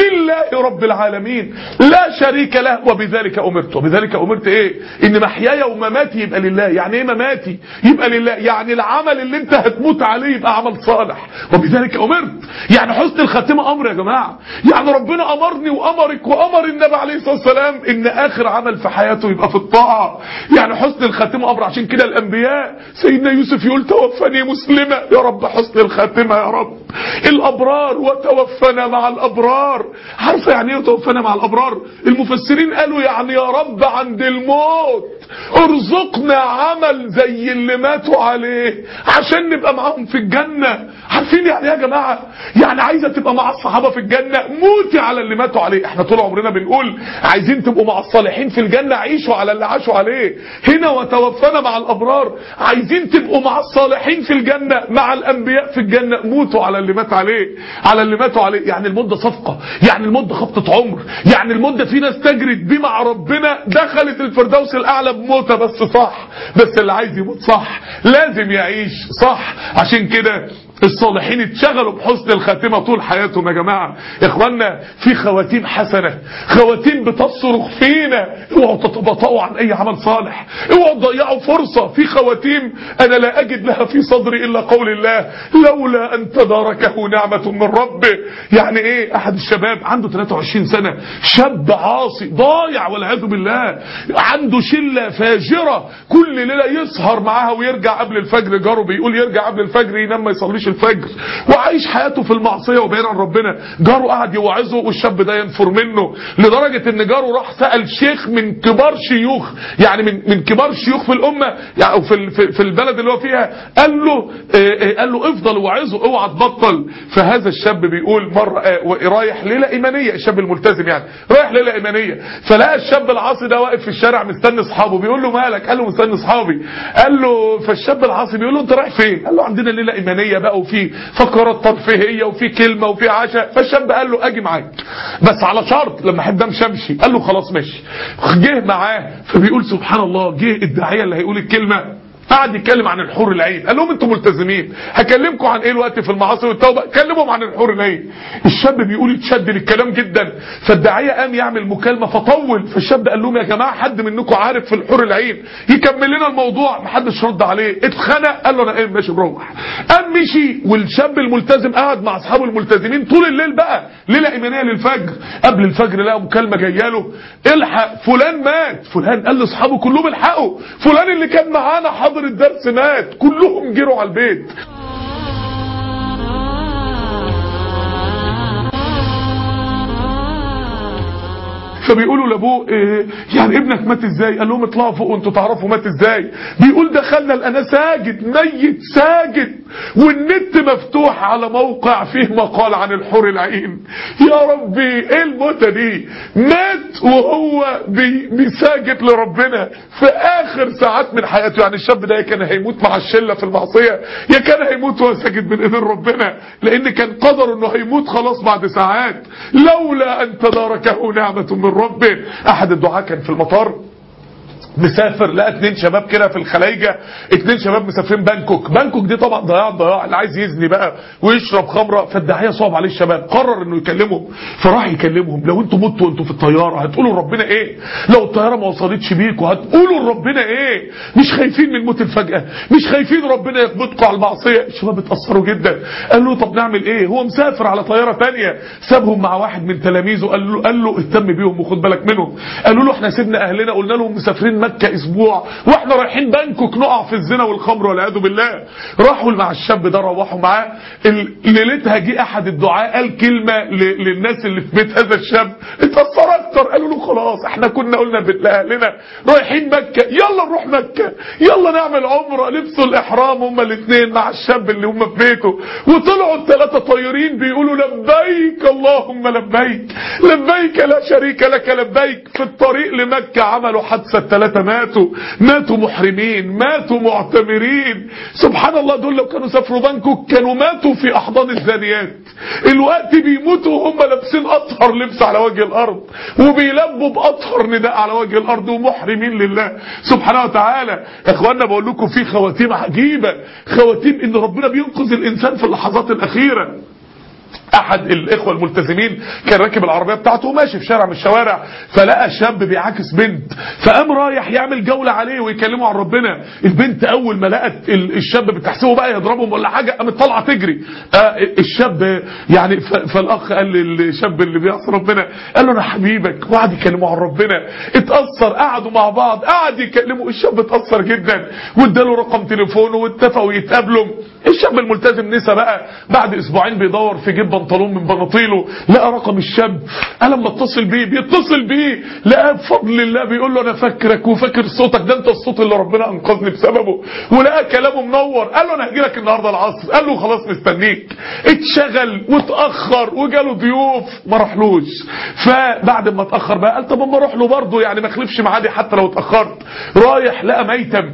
لله رب العالمين لا شريك له وبذلك امرت. وبذلك امرت ايه؟ ان محياي ومماتي يبقى لله. يعني ايه مماتي يبقى لله؟ يعني العمل اللي انت هتموت عليه يبقى عمل صالح. وبذلك امرت، يعني حسن الخاتمة امر يا جماعة. يعني ربنا امرني وامرك وامر النبي عليه الصلاة والسلام ان اخر عمل في حياته يبقى في الطاعة. يعني حسن الخاتمة امر. عشان كده الانبياء سيدنا يوسف يقول: توفني مسلمة يا رب، حسن الخاتمة يا رب. الابرار: وتوفنا مع الابرار. عارفة يعني ايه توفنا مع الابرار؟ المفسرين قالوا يعني يا رب عند الموت ارزقنا عمل زي اللي ماتوا عليه عشان نبقى معاهم في الجنة. عارفين يعني ايه يا جماعة؟ يعني عايزة تبقى مع الصحابة في الجنة، موتي على اللي ماتوا عليه. احنا طول عمرنا بنقول عايزين تبقوا مع الصالحين في الجنة، عيشوا على اللي عاشوا عليه. هنا وتوفنا مع الابرار، عايزين تبقوا مع الصالحين في الجنة، مع الانبياء في الجنة، موتوا على اللي مات عليه، على اللي ماتوا عليه. يعني المدة صفقة، يعني المدة خبطة عمر، يعني المدة في ناس تجرت بيه مع ربنا دخلت الفردوس الاعلى بموتة بس صح. بس اللي عايز يموت صح لازم يعيش صح. عشان كده الصالحين اتشغلوا بحسن الخاتمة طول حياتهم يا جماعة. يا اخوانا في خواتيم حسنة، خواتيم بتصرخ فينا. اوعوا تتبطئوا عن اي عمل صالح، اوعوا تضيعوا فرصة. في خواتيم انا لا اجد لها في صدري الا قول الله: لولا ان تداركه نعمة من ربه. يعني ايه؟ احد الشباب عنده ثلاثة وعشرين سنة، شاب عاصي ضايع والعياذ بالله، عنده شلة فاجرة، كل ليلة يسهر معاها ويرجع قبل الفجر. جاره بيقول يرجع قبل الفجر ينام ما يصليش الفجر، وعايش حياته في المعصية وبعيد عن ربنا. جاره قاعد يوعظه والشاب ده ينفر منه، لدرجة ان جاره راح سأل شيخ من كبار شيوخ، يعني من من كبار شيوخ في الامة يعني، او في في البلد اللي هو فيها، قال له قال له افضل وعظه، اوعى تبطل. فهذا الشاب بيقول مرة رايح ليلة ايمانية، الشاب الملتزم يعني رايح ليلة ايمانية، فلقى الشاب العاصي ده واقف في الشارع مستني اصحابه. بيقول له: مالك؟ قال له: مستني اصحابي. قال له، فالشاب العاصي بيقول له: انت رايح فين؟ قال له: عندنا ليلة ايمانية بقى وفي فقرات ترفيهيه وفي كلمه وفي عشاء. فالشاب قال له اجي معاك بس على شرط لما احب امشي امشي. قال له خلاص ماشي. جه معاه. فبيقول سبحان الله جه الداعيه اللي هيقول الكلمه قعد يتكلم عن الحور العين. قال لهم انتم ملتزمين هكلمكم عن ايه الوقت في المعاصي والتوبه؟ كلمهم عن الحور العين. الشاب بيقول اتشد للكلام جدا. فالداعيه قام يعمل مكالمه فطول. فالشاب قال لهم يا جماعه حد منكم عارف في الحور العين يكمل لنا الموضوع؟ محدش رد عليه. اتخنق قال له انا ايه ماشي بروح. قام مشي. والشاب الملتزم قعد مع اصحابه الملتزمين طول الليل بقى ليله ايمانيه للفجر. قبل الفجر لقى مكالمه جايه له الحق فلان مات. فلان قال لاصحابه كلهم الحقوا فلان اللي كان معانا حاضر الدرس مات. كلهم جروا على البيت. فبيقولوا لابوه إيه يعني ابنك مات ازاي؟ قال لهم اطلعوا فوق وانتوا تعرفوا مات ازاي. بيقول دخلنا لقيناه ساجد ميت ساجد والنت مفتوح على موقع فيه مقال عن الحور العين. يا ربي ايه الموتة دي؟ مات وهو بي بيساجد لربنا في اخر ساعات من حياته. يعني الشاب ده كان هيموت مع الشلة في المعصية يا كان هيموت وهو ساجد بين ايدين ربنا، لان كان قدر انه هيموت خلاص بعد ساعات. لولا ان تداركه نعمة من ربه. احد الدعاة كان في المطار مسافر لقى اتنين شباب كده في الخلايجة. اتنين شباب مسافرين بانكوك. بانكوك دي طبعا ضياع ضياع اللي عايز يزني بقى ويشرب خمرة. فالداعية صعب عليه الشباب قرر انه يكلمهم. فراح يكلمهم لو انتوا متوا وانتوا في الطيارة هتقولوا لربنا ايه؟ لو الطيارة ما وصلتش بيكوا هتقولوا لربنا ايه؟ مش خايفين من موت الفجأة؟ مش خايفين ربنا يقبضكم على المعصية؟ الشباب اتأثروا جدا. قال له طب نعمل ايه؟ هو مسافر على طيارة تانية. سابهم مع واحد من تلاميذه. قال له قال له اهتم بيهم وخد بالك منهم. قالوا له احنا سيبنا اهلنا قلنا لهم مسافرين مكة اسبوع واحنا رايحين بانكوك نقع في الزنا والخمر والعياذ بالله. راحوا مع الشاب ده روحوا معاه. ليلتها جه احد الدعاء قال كلمه للناس اللي في بيت هذا الشاب اتاثر اكتر. قالوا له خلاص احنا كنا قلنا لاهلنا رايحين مكه يلا نروح مكه يلا نعمل عمره. لبسوا الاحرام هما الاثنين مع الشاب اللي هما في بيته وطلعوا الثلاثه طايرين بيقولوا لبيك اللهم لبيك لبيك لا شريك لك لبيك. في الطريق لمكه عملوا حادثه الثلاثه ماتوا ماتوا محرمين ماتوا معتمرين. سبحان الله دول لو كانوا سافروا بانكوك كانوا ماتوا في احضان الزانيات. الوقت بيموتوا وهم لابسين اطهر لبس على وجه الارض وبيلبوا باطهر نداء على وجه الارض ومحرمين لله سبحانه وتعالى. يا اخوانا بقول لكم في خواتيم عجيبه. خواتيم ان ربنا بينقذ الانسان في اللحظات الاخيره. احد الاخوه الملتزمين كان راكب العربيه بتاعته وماشي في شارع من الشوارع فلقى شاب بيعاكس بنت. فقام رايح يعمل جوله عليه ويكلمه عن ربنا. البنت اول ما لقت الشاب بتحسبه بقى يضربهم ولا حاجه قامت طالعه تجري. آه الشاب يعني فالاخ قال للشاب اللي بيعصي ربنا قال له انا حبيبك وقعد يكلمه عن ربنا. اتاثر قعدوا مع بعض قعد يكلموا. الشاب اتاثر جدا واداله رقم تليفونه واتفقوا يتقابلوا. الشاب الملتزم نسى بقى بعد اسبوعين بيدور في جيب بنطلون من بناطيله لقى رقم الشاب. قال لما اتصل بيه بيتصل بيه لقى بفضل الله بيقول له انا فاكرك وفاكر صوتك ده انت الصوت اللي ربنا انقذني بسببه. ولقى كلامه منور. قال له انا هجي لك النهارده العصر. قال له خلاص مستنيك. اتشغل واتاخر وجاله ضيوف ما راحلوش. فبعد ما اتاخر بقى قال طب اما اروح له برضه يعني ما اخلفش معادي حتى لو اتاخرت. رايح لقى ميتم.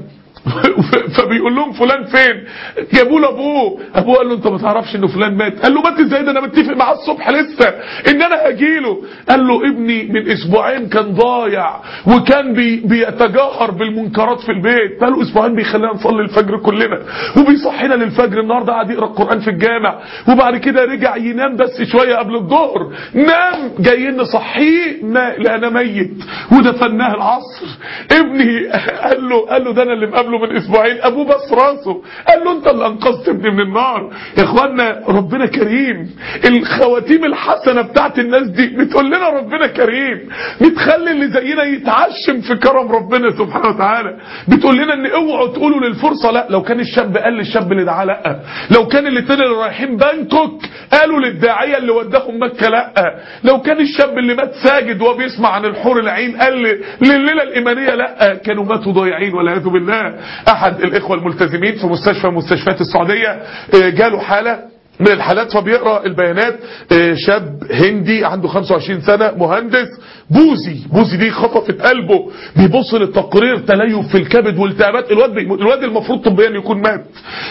فبيقول لهم فلان فين؟ جابوا له ابوه. ابوه قال له انت ما تعرفش انه فلان مات؟ قال له مات ازاي ده انا متفق معاه الصبح لسه ان انا هجيله. قال له ابني من اسبوعين كان ضايع وكان بي بيتجاهر بالمنكرات في البيت. بقى له اسبوعين بيخلينا نصلي الفجر كلنا وبيصحينا للفجر. النهارده قاعد يقرا القران في الجامع وبعد كده رجع ينام بس شويه قبل الظهر. نام جايين نصحيه ما لقينا ميت ودفناه العصر. ابني قال له قال له ده انا اللي مقابله من اسبوعين. ابوه بس راسه قال له انت اللي انقذت ابني من النار. يا اخوانا ربنا كريم. الخواتيم الحسنه بتاعت الناس دي بتقول لنا ربنا كريم. بتخلي اللي زينا يتعشم في كرم ربنا سبحانه وتعالى. بتقول لنا ان اوعوا تقولوا للفرصه لا. لو كان الشاب قال للشاب اللي دعاه لا. لو كان الاثنين اللي رايحين بانكوك قالوا للداعيه اللي وداهم مكه لا. لو كان الشاب اللي مات ساجد وبيسمع عن الحور العين قال لليله الايمانيه لا كانوا ماتوا ضايعين والعياذ بالله. احد الاخوه الملتزمين في مستشفى من مستشفيات السعوديه جاله حاله من الحالات، فبيقرأ البيانات. شاب هندي عنده خمسة وعشرين سنة، مهندس، بوزي بوزي دي خطفت قلبه، بيبص للتقرير تليف في الكبد والتهابات. الواد بي... الواد المفروض طبيا يكون مات،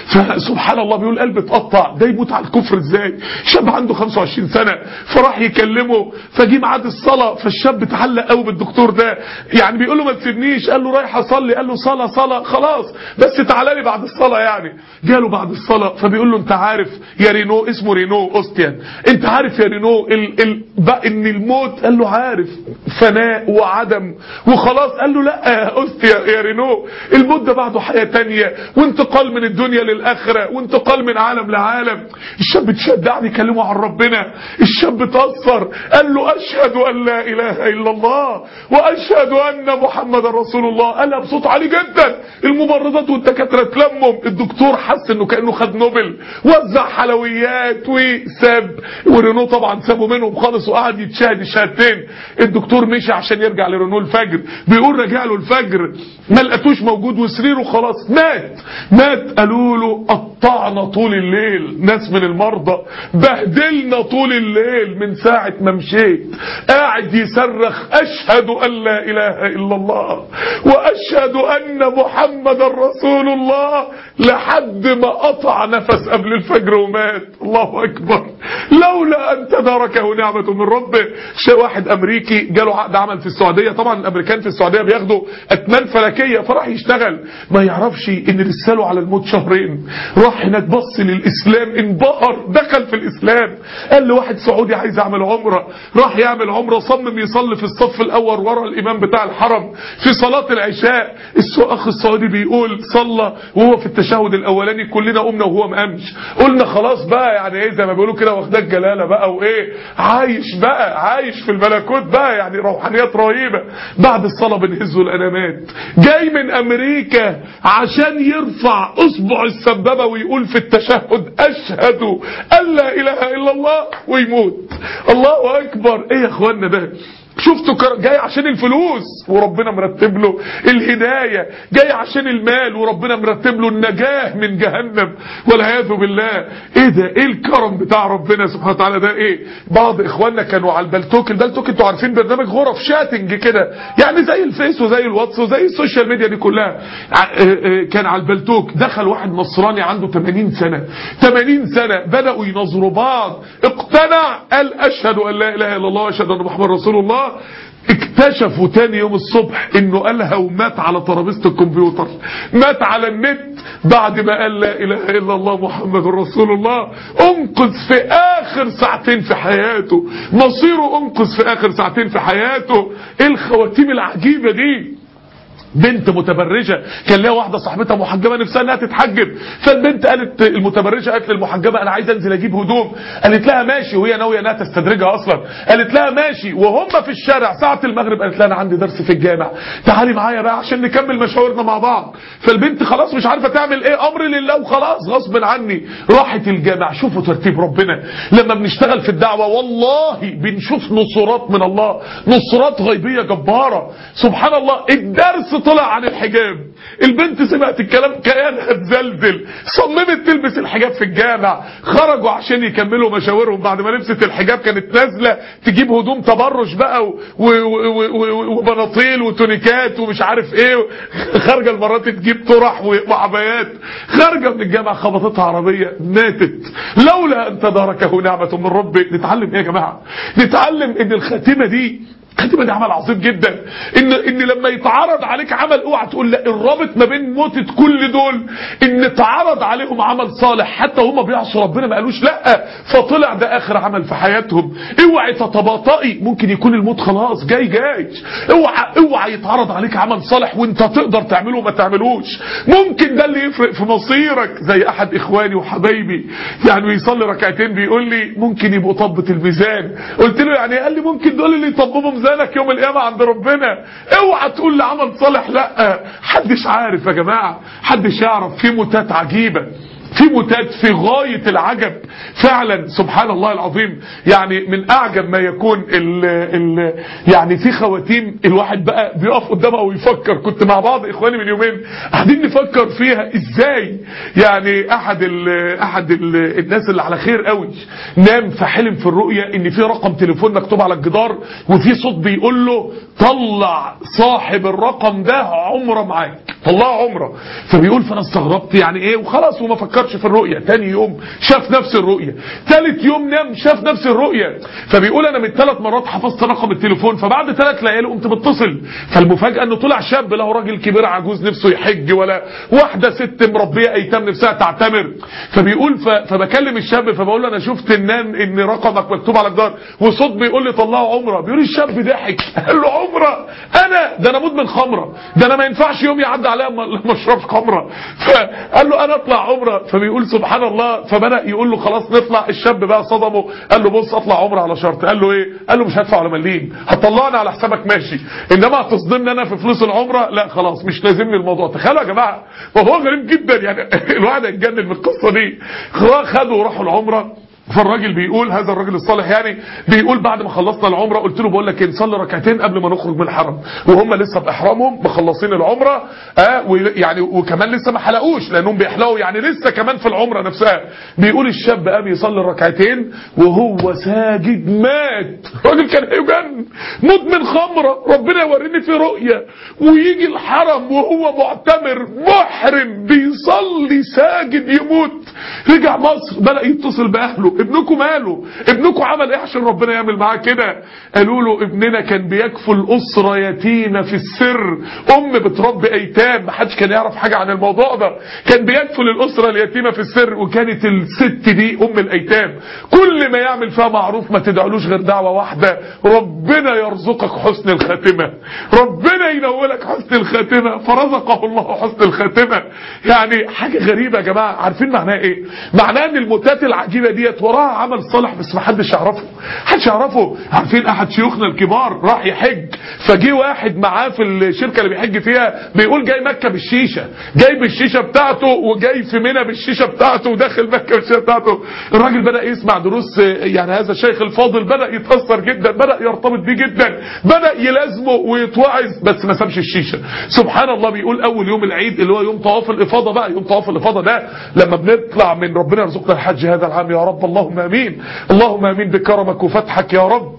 فسبحان الله بيقول قلبي اتقطع، ده يموت على الكفر ازاي؟ شاب عنده خمسة وعشرين سنة، فراح يكلمه، فجي ميعاد الصلاة، فالشاب اتعلق قوي بالدكتور ده، يعني بيقول له ما تسيبنيش، قال له رايح اصلي، قال له صلاة صلاة خلاص بس تعالى لي بعد الصلاة. يعني جاله بعد الصلاة، فبيقول له انت عارف يا رينو، اسمه رينو اوستيان، انت عارف يا رينو ال... ال... بقى ان الموت، قال له عارف، فناء وعدم وخلاص. قال له لا يا اوستيا يا رينو، الموت ده بعده حياة تانية، وانتقال من الدنيا للآخرة، وانتقال من عالم لعالم. الشاب اتشد، قعد يكلمه عن ربنا، الشاب تأثر، قال له اشهد ان لا اله الا الله واشهد ان محمد رسول الله. قالها بصوت عالي جدا، الممرضات والدكاترة اتلمم، الدكتور حس انه كأنه خد نوبل، وزع حلويات وساب، ورينو طبعا سابه منهم خالص وقعد يتشاهد الشهادتين. الدكتور مشي عشان يرجع لرينو الفجر، بيقول رجع له الفجر ما لقيتوش موجود، وسريره خلاص مات مات. قالوا له قطعنا طول الليل، ناس من المرضى بهدلنا طول الليل من ساعة ما مشيت، قاعد يصرخ اشهد ان لا اله الا الله واشهد ان محمد رسول الله لحد ما قطع نفس قبل الفجر ومات. الله اكبر، لولا ان تداركه نعمة من ربه. شيء واحد امريكي جاله عقد عمل في السعودية، طبعا الامريكان في السعودية بياخدوا اتمان فلكية، فراح يشتغل، ما يعرفش ان رساله على الموت شهرين. راح هناك بص للاسلام، انبهر، دخل في الاسلام. قال له واحد سعودي عايز اعمل عمرة، راح يعمل عمرة، صمم يصلي في الصف الاول ورا الامام بتاع الحرم في صلاة العشاء. الاخ السعودي بيقول صلى وهو في التشهد الاولاني، كلنا قمنا وهو مقامش، قلنا خلاص بقى يعني ايه زي ما بيقولوا كده، واخدك جلالة بقى وايه، عايش بقى، عايش في الملكوت بقى، يعني روحانيات رهيبة. بعد الصلاة بنهزه الانامات، جاي من امريكا عشان يرفع اصبع السبابة ويقول في التشهد اشهد ان لا اله الا الله ويموت. الله اكبر، ايه يا اخوانا ده؟ شفتوا جاي عشان الفلوس وربنا مرتب له الهداية، جاي عشان المال وربنا مرتب له النجاة من جهنم والعياذ بالله. ايه ده؟ ايه الكرم بتاع ربنا سبحانه وتعالى ده؟ ايه، بعض اخواننا كانوا على البلتوك، البلتوك انتوا عارفين برنامج غرف شاتنج كده، يعني زي الفيس وزي الواتس وزي السوشيال ميديا دي كلها. كان على البلتوك دخل واحد نصراني عنده ثمانين سنة، ثمانين سنة، بدأوا ينظروا بعض، اقتنع، قال اشهد ان لا اله الا الله واشهد ان محمد رسول الله. اكتشفوا تاني يوم الصبح انه قالها ومات على ترابيزة الكمبيوتر، مات على النت بعد ما قال لا اله الا الله محمد رسول الله. انقذ في اخر ساعتين في حياته، مصيره انقذ في اخر ساعتين في حياته. ايه الخواتيم العجيبة دي؟ بنت متبرجة، كان ليها واحدة صاحبتها محجبة نفسها انها تتحجب، فالبنت قالت، المتبرجة قالت للمحجبة انا عايزة انزل اجيب هدوم، قالت لها ماشي، وهي ناوية انها تستدرجها اصلا، قالت لها ماشي، وهم في الشارع ساعة المغرب قالت لها انا عندي درس في الجامع، تعالي معايا بقى عشان نكمل مشاورنا مع بعض. فالبنت خلاص مش عارفة تعمل ايه، امر لله وخلاص غصب عني، راحت الجامع. شوفوا ترتيب ربنا لما بنشتغل في الدعوة، والله بنشوف نصرات من الله، نصرات غيبية جبارة سبحان الله. الدرس طلع عن الحجاب، البنت سمعت الكلام كيانها اتزلزل، صممت تلبس الحجاب في الجامع، خرجوا عشان يكملوا مشاورهم. بعد ما لبست الحجاب كانت نازله تجيب هدوم تبرج بقى وبناطيل وتونيكات ومش عارف ايه، خارجه المرات تجيب طرح وعبايات، خارجه من الجامع خبطتها عربيه ماتت، لولا ان تداركه نعمه من ربه. نتعلم ايه يا جماعه؟ نتعلم ان الخاتمه دي الخاتمة دي عمل عظيم جدا، ان ان لما يتعرض عليك عمل اوعى تقول لا، الرابط ما بين موتة كل دول ان اتعرض عليهم عمل صالح، حتى هم بيعصوا ربنا ما قالوش لا، فطلع ده اخر عمل في حياتهم. اوعي تتباطئي، ممكن يكون الموت خلاص جاي جاي، اوعى اوعى يتعرض عليك عمل صالح وانت تقدر تعمله وما تعملوش، ممكن ده اللي يفرق في مصيرك. زي احد اخواني وحبايبي يعني بيصلي ركعتين بيقول لي ممكن يبقوا طبة الميزان، قلت له يعني؟ قال لي ممكن دول اللي يطببوا ميزانك يوم القيامة عند ربنا. اوعى تقول لعمل صالح لا، حدش عارف يا جماعة، حدش يعرف. في موتات عجيبة، في موتات في غاية العجب فعلا سبحان الله العظيم. يعني من اعجب ما يكون ال ال يعني في خواتيم الواحد بقى بيقف قدامها ويفكر. كنت مع بعض اخواني من يومين قاعدين نفكر فيها ازاي. يعني احد ال احد ال الناس اللي على خير قوي نام فحلم في الرؤية ان في رقم تليفون مكتوب على الجدار وفي صوت بيقول له طلع صاحب الرقم ده عمره معاك، طلع عمره. فبيقول فانا استغربت يعني ايه وخلاص وما فكرش في الرؤية. تاني يوم شاف نفس الرؤية، ثالث يوم نام شاف نفس الرؤية. فبيقول انا من ثلاث مرات حفظت رقم التليفون، فبعد ثلاث ليالي قمت بتصل، فالمفاجأة انه طلع شاب له راجل كبير عجوز نفسه يحج ولا واحدة ست مربية ايتام نفسها تعتمر. فبيقول ف... فبكلم الشاب فبقول له انا شفت ان ان رقمك مكتوب على الجدار وصوت بيقول لي طلعوا عمره. بيقول الشاب ضحك قال له عمره؟ انا ده انا مدمن خمره، ده انا ما ينفعش يوم يعدي عليا ما اشربش خمره. فقال له انا اطلع عمره. فبيقول سبحان الله فبدأ يقول له خلاص نطلع. الشاب بقى صدمه قال له بص اطلع عمره على شرط. قال له ايه؟ قال له مش هدفع ولا مليم، هتطلعني على حسابك ماشي، انما هتصدمني انا في فلوس العمره لا خلاص مش لازمني الموضوع. تخيلوا يا جماعه موضوع غريب جدا يعني الواحد هيتجنن من القصه دي. خدوا وراحوا العمره. فالراجل بيقول هذا الراجل الصالح يعني بيقول بعد ما خلصنا العمره قلت له بقول لك ايه نصلي ركعتين قبل ما نخرج من الحرم، وهم لسه باحرامهم مخلصين العمره اه ويعني وكمان لسه ما حلقوش لانهم بيحلقوا يعني لسه كمان في العمره نفسها. بيقول الشاب قام يصلي ركعتين وهو ساجد مات. الراجل كان هيجن مدمن خمره، ربنا يوريني في رؤيه ويجي الحرم وهو معتمر محرم بيصلي ساجد يموت. رجع مصر بدأ يتصل باهله ابنكم ماله؟ ابنكم عمل ايه عشان ربنا يعمل معاه كده؟ قالوا له ابننا كان بيكفل اسره يتيمه في السر، ام بتربي ايتام محدش كان يعرف حاجه عن الموضوع ده، كان بيكفل الاسره اليتيمه في السر وكانت الست دي ام الايتام كل ما يعمل فيها معروف ما تدعلوش غير دعوه واحده ربنا يرزقك حسن الخاتمه، ربنا ينولك حسن الخاتمه. فرزقه الله حسن الخاتمه. يعني حاجه غريبه يا جماعه. عارفين معناها ايه؟ معناها ان الموتات العجيبه ديت وراها عمل صالح بس ما حدش يعرفه، محدش يعرفه. عارفين احد شيوخنا الكبار راح يحج فجي واحد معاه في الشركه اللي بيحج فيها بيقول جاي مكه بالشيشه، جاي بالشيشه بتاعته وجاي في منى بالشيشه بتاعته وداخل مكه بالشيشه بتاعته. الراجل بدا يسمع دروس يعني هذا الشيخ الفاضل بدا يتاثر جدا، بدا يرتبط بيه جدا، بدا يلازمه ويتوعظ بس ما سابش الشيشه. سبحان الله. بيقول اول يوم العيد اللي هو يوم طواف الافاضه بقى، يوم طواف الافاضه ده لما بنطلع من ربنا يرزقنا الحج هذا العام يا رب اللهم امين، اللهم امين بكرمك وفتحك يا رب.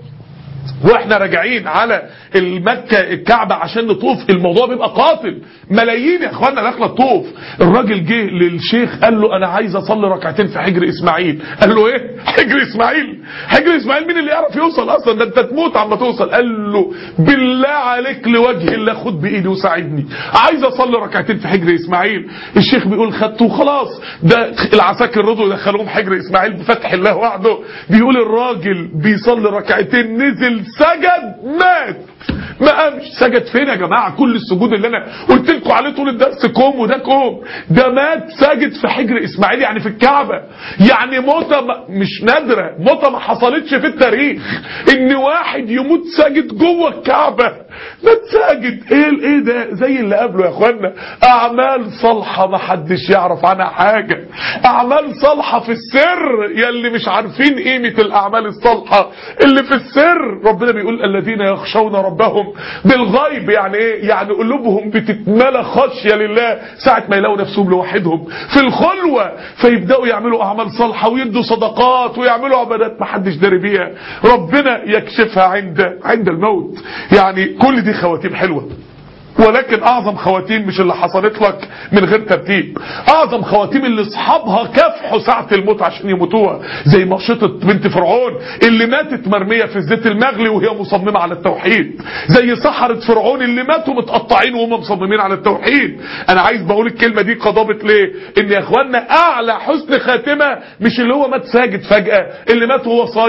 واحنا راجعين على المكة الكعبة عشان نطوف الموضوع بيبقى قاتل، ملايين يا اخوانا داخله تطوف. الراجل جه للشيخ قال له انا عايز اصلي ركعتين في حجر اسماعيل. قال له ايه حجر اسماعيل؟ حجر اسماعيل مين اللي يعرف يوصل اصلا؟ ده انت تموت عما توصل. قال له بالله عليك لوجه الله خد بايدي وساعدني، عايز اصلي ركعتين في حجر اسماعيل. الشيخ بيقول خدته وخلاص. ده العساكر رضوا يدخلوهم حجر اسماعيل بفتح الله وحده. بيقول الراجل بيصلي ركعتين نزل سجد مات، ما قامش. سجد فين يا جماعه؟ كل السجود اللي انا قلت لكم عليه طول الدرس كوم وده كوم، ده مات ساجد في حجر اسماعيل يعني في الكعبه. يعني موته مش نادره، موته ما حصلتش في التاريخ ان واحد يموت ساجد جوه الكعبه. مات ساجد. ايه ايه ده؟ زي اللي قبله يا اخوانا. اعمال صالحه ما حدش يعرف عنها حاجه، اعمال صالحه في السر. يلي مش عارفين قيمه الاعمال الصالحه اللي في السر، ربنا بيقول الذين يخشون ربهم بالغيب. يعني ايه؟ يعني قلوبهم بتتملى خشيه لله ساعه ما يلاقوا نفسهم لوحدهم في الخلوه، فيبداوا يعملوا اعمال صالحه ويدوا صدقات ويعملوا عبادات ما حدش داري بيها، ربنا يكشفها عند عند الموت. يعني كل دي خواتيم حلوه، ولكن اعظم خواتيم مش اللي حصلت لك من غير ترتيب، اعظم خواتيم اللي اصحابها كافحوا ساعه الموت عشان يموتوها، زي مشيطه بنت فرعون اللي ماتت مرميه في الزيت المغلي وهي مصممه على التوحيد، زي سحره فرعون اللي ماتوا متقطعين وهم مصممين على التوحيد. انا عايز بقول الكلمه دي قضابه ليه؟ ان يا اخوانا اعلى حسن خاتمه مش اللي هو مات ساجد فجاه، اللي مات وهو صايم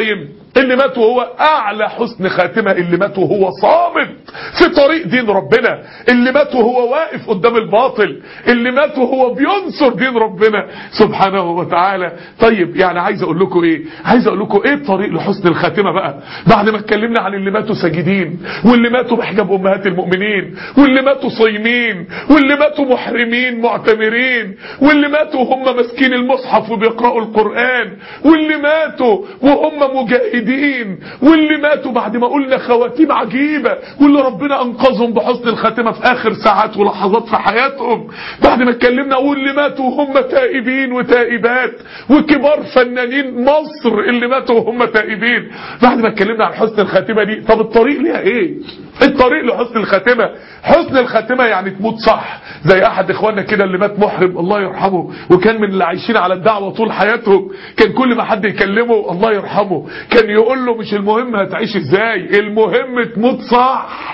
اللي مات وهو اعلى حسن خاتمة، اللي مات وهو صامت في طريق دين ربنا، اللي مات وهو واقف قدام الباطل، اللي مات وهو بينصر دين ربنا سبحانه وتعالى. طيب يعني عايز اقول لكم ايه عايز اقول لكم ايه الطريق لحسن الخاتمة بقى، بعد ما اتكلمنا عن اللي ماتوا ساجدين، واللي ماتوا بحجاب امهات المؤمنين، واللي ماتوا صايمين، واللي ماتوا محرمين معتمرين، واللي ماتوا وهم ماسكين المصحف وبيقرأوا القرآن، واللي ماتوا وهم مجاهدين، واللي ماتوا بعد ما قلنا خواتيم عجيبة، واللي ربنا انقذهم بحسن الخاتمة في اخر ساعات ولحظات في حياتهم، بعد ما اتكلمنا واللي ماتوا وهم تائبين وتائبات وكبار فنانين مصر اللي ماتوا وهم تائبين، بعد ما اتكلمنا عن حسن الخاتمة دي. طب الطريق ليها ايه؟ الطريق لحسن الخاتمة، حسن الخاتمة يعني تموت صح، زي احد اخواننا كده اللي مات محرم الله يرحمه، وكان من اللي عايشين على الدعوة طول حياتهم، كان كل ما حد يكلمه الله يرحمه كان يقول له مش المهم هتعيش ازاي، المهم تموت صح،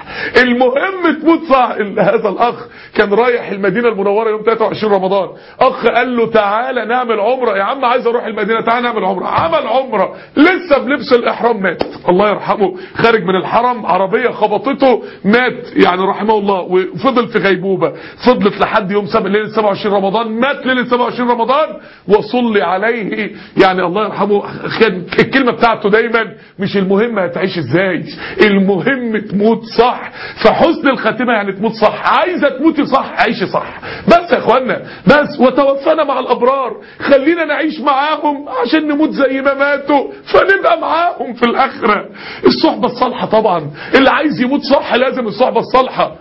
المهم تموت صح. هذا الاخ كان رايح المدينة المنورة يوم ثلاثة وعشرين رمضان، اخ قال له تعالى نعمل عمرة، يا عم عايز اروح المدينة تعالى نعمل عمرة، عمل عمرة لسه بلبس الاحرام مات الله يرحمه، خارج من الحرم عربية خبطته مات يعني رحمه الله، وفضل في غيبوبة، فضلت لحد يوم سبع ليلة سبعة وعشرين رمضان، مات ليلة سبعة وعشرين رمضان وصلي عليه يعني الله يرحمه. كان الكلمة بتاعته دايما مش المهم هتعيش ازاي، المهم تموت صح. فحسن الخاتمة يعني تموت صح، عايزة تموتي صح عيشي صح بس يا اخوانا، بس وتوفانا مع الابرار، خلينا نعيش معاهم عشان نموت زي ما ماتوا فنبقى معاهم في الاخرة. الصحبة الصالحة طبعا، اللي عايز يموت صح لازم الصحبة الصالحة.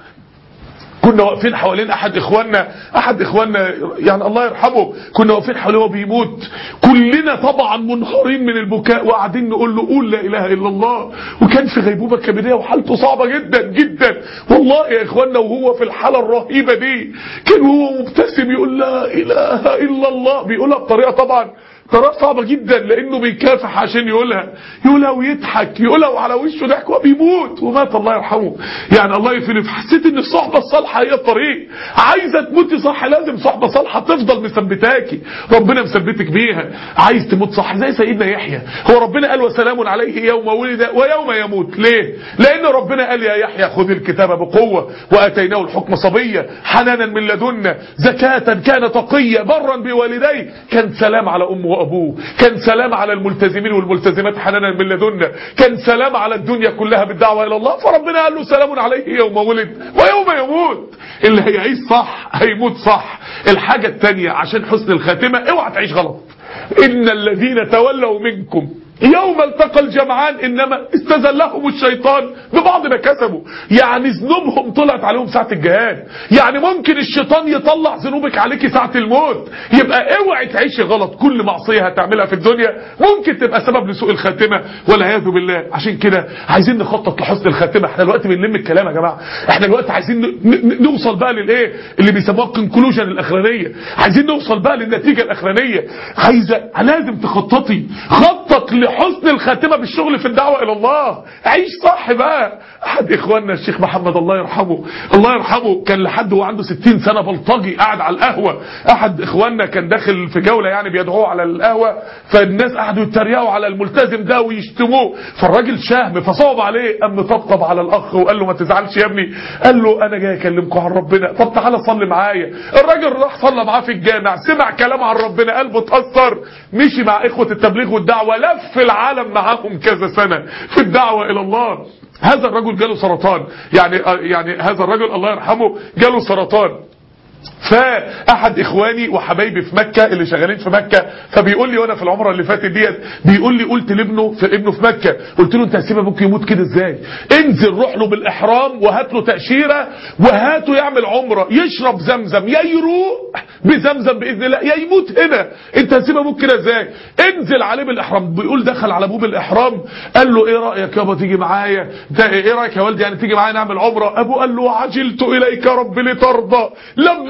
كنا واقفين حوالين احد اخواننا احد اخواننا يعني الله يرحمه، كنا واقفين حواليه وهو بيموت، كلنا طبعا منهارين من البكاء وقاعدين نقول له قول لا اله الا الله، وكان في غيبوبة كبدية وحالته صعبة جدا جدا والله يا اخواننا. وهو في الحالة الرهيبة دي كان هو مبتسم يقول لا اله الا الله، بيقولها بطريقة طبعا طريقة صعبة جدا لانه بيكافح عشان يقولها، يقولها ويضحك، يقولها وعلى وشه ضحك وبيموت ومات الله يرحمه. يعني الله يغفر له. حسيت ان الصحبة الصالحة هي الطريق، عايزة تموتي صح لازم صحبة صالحة تفضل مثبتاكي، ربنا مثبتك بيها. عايز تموت صح زي سيدنا يحيى، هو ربنا قال وسلام عليه يوم ولد ويوم يموت، ليه؟ لان ربنا قال يا يحيى خذ الكتاب بقوة واتيناه الحكم صبيا حنانا من لدنا زكاة كان تقيا برا بوالديه، كان سلام على امه وابوه، كان سلام على الملتزمين والملتزمات حنانا من لدنا، كان سلام على الدنيا كلها بالدعوة الى الله. فربنا قال له سلام عليه يوم ولد ويوم يموت، اللي هيعيش صح هيموت صح. الحاجة التانية عشان حسن الخاتمة، اوعى تعيش غلط. ان الذين تولوا منكم يوم التقى الجمعان انما استزلهم الشيطان ببعض ما كسبوا، يعني ذنوبهم طلعت عليهم ساعة الجهاد، يعني ممكن الشيطان يطلع ذنوبك عليكي ساعة الموت. يبقى اوعي تعيشي غلط، كل معصية هتعملها في الدنيا ممكن تبقى سبب لسوء الخاتمة والعياذ بالله. عشان كده عايزين نخطط لحسن الخاتمة. احنا دلوقتي بنلم الكلام يا جماعة، احنا دلوقتي عايزين نوصل بقى للايه اللي بيسموها الكونكلوجن الاخرانية، عايزين نوصل بقى للنتيجة الاخرانية. عايزة لازم تخططي، خطط لحسن الخاتمة بالشغل في الدعوة الى الله، عيش صح بقى. احد اخواننا الشيخ محمد الله يرحمه الله يرحمه كان لحد هو عنده ستين سنة بلطجي قاعد على القهوة. احد اخواننا كان داخل في جولة يعني بيدعوه على القهوة، فالناس قعدوا يتريقوا على الملتزم ده ويشتموه، فالراجل شهم فصوب عليه، قام طبطب على الاخ وقال له ما تزعلش يا ابني، قال له انا جاي اكلمكم عن ربنا، طب تعالى صلي معايا. الراجل راح صلى معاه في الجامع، سمع كلام عن ربنا، قلبه اتأثر، مشي مع اخوة التبليغ والدعوة، لف العالم معاهم كذا سنة في الدعوة الى الله. هذا الرجل جاله سرطان، يعني يعني هذا الرجل الله يرحمه جاله سرطان. فاحد اخواني وحبايبي في مكة اللي شغالين في مكة فبيقول لي وانا في العمره اللي فاتت ديت، بيقول لي قلت لابنه في ابنه في مكة، قلت له انت هتسيبه ممكن يموت كده ازاي؟ انزل روح له بالاحرام وهات له تاشيره وهاته يعمل عمره، يشرب زمزم، يا يروق بزمزم باذن الله يا يموت هنا، انت هتسيبه ممكن كده ازاي؟ انزل عليه بالاحرام. بيقول دخل على ابوه بالاحرام، قال له ايه رايك يابا تيجي معايا؟ ده ايه رايك يا والدي يعني تيجي معايا نعمل عمره؟ ابوه قال له عجلت اليك يا رب لترضى، لبيك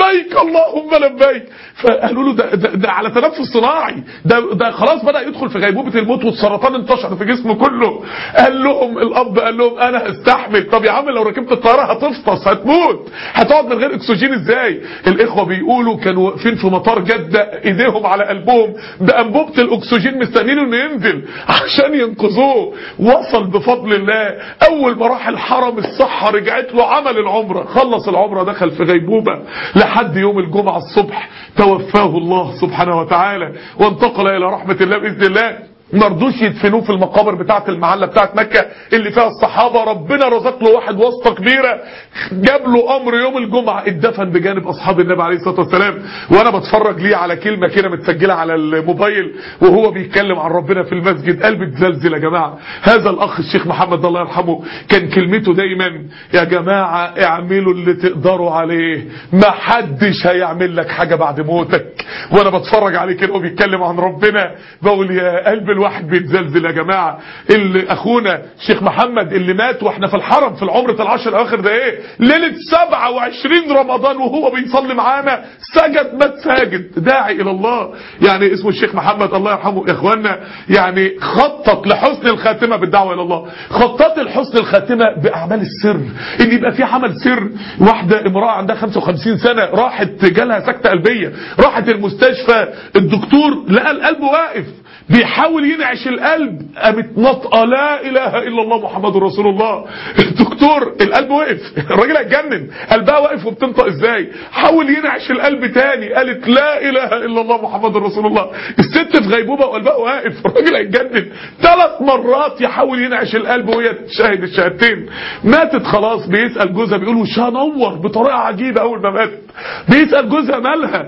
لبيك اللهم لبيك. فقالوا له ده, ده, ده على تنفس صناعي، ده, ده خلاص بدأ يدخل في غيبوبة الموت والسرطان انتشر في جسمه كله. قال لهم الأب قال لهم أنا هستحمل. طب يا عم لو ركبت الطيارة هتفطس هتموت، هتقعد من غير أكسجين إزاي؟ الإخوة بيقولوا كانوا واقفين في مطار جدة إيديهم على قلبهم بأنبوبة الأكسجين مستنين إنه ينزل عشان ينقذوه. وصل بفضل الله. أول ما راح الحرم الصحة رجعت له، عمل العمرة، خلص العمرة، دخل في غيبوبة لحد يوم الجمعة الصبح توفاه الله سبحانه وتعالى وانتقل إلى رحمة الله بإذن الله. مرضوش يدفنوه في المقابر بتاعه المعلة بتاعه مكة اللي فيها الصحابة. ربنا رزق له واحد واسطة كبيرة، جاب له امر يوم الجمعة اتدفن بجانب اصحاب النبي عليه الصلاة والسلام. وانا بتفرج ليه على كلمة كده متسجلة على الموبايل وهو بيتكلم عن ربنا في المسجد، قلبي اتزلزل يا جماعة. هذا الاخ الشيخ محمد الله يرحمه كان كلمته دايما يا جماعة اعملوا اللي تقدروا عليه، ما حدش هيعمل لك حاجة بعد موتك. وانا بتفرج عليه كده وبيتكلم عن ربنا بقول يا قلب الواحد بيتزلزل يا جماعة. اللي اخونا الشيخ محمد اللي مات واحنا في الحرم في العمرة العشر الاواخر ده ايه، ليلة سبعة وعشرين رمضان وهو بيصلي معانا سجد مات ساجد داعي الى الله. يعني اسمه الشيخ محمد الله يرحمه يا اخوانا، يعني خطط لحسن الخاتمة بالدعوة الى الله، خطط لحسن الخاتمة باعمال السر، ان يبقى في عمل سر. واحدة امرأة عندها خمسة وخمسين سنة راحت جالها سكتة قلبية، راحت المستشفى، الدكتور لقى القلب واقف بيحاول ينعش القلب، قامت نطقه لا اله الا الله محمد رسول الله. الدكتور القلب وقف، الراجل هيتجنن، قلبها واقف وبتنطق ازاي؟ حاول ينعش القلب تاني، قالت لا اله الا الله محمد رسول الله. الست في غيبوبه وقلبها واقف، الراجل هيتجنن. ثلاث مرات يحاول ينعش القلب وهي تشاهد الشهادتين. ماتت خلاص. بيسال جوزها بيقول وشها نور بطريقه عجيبه اول ما ماتت. بيسال جوزها مالها،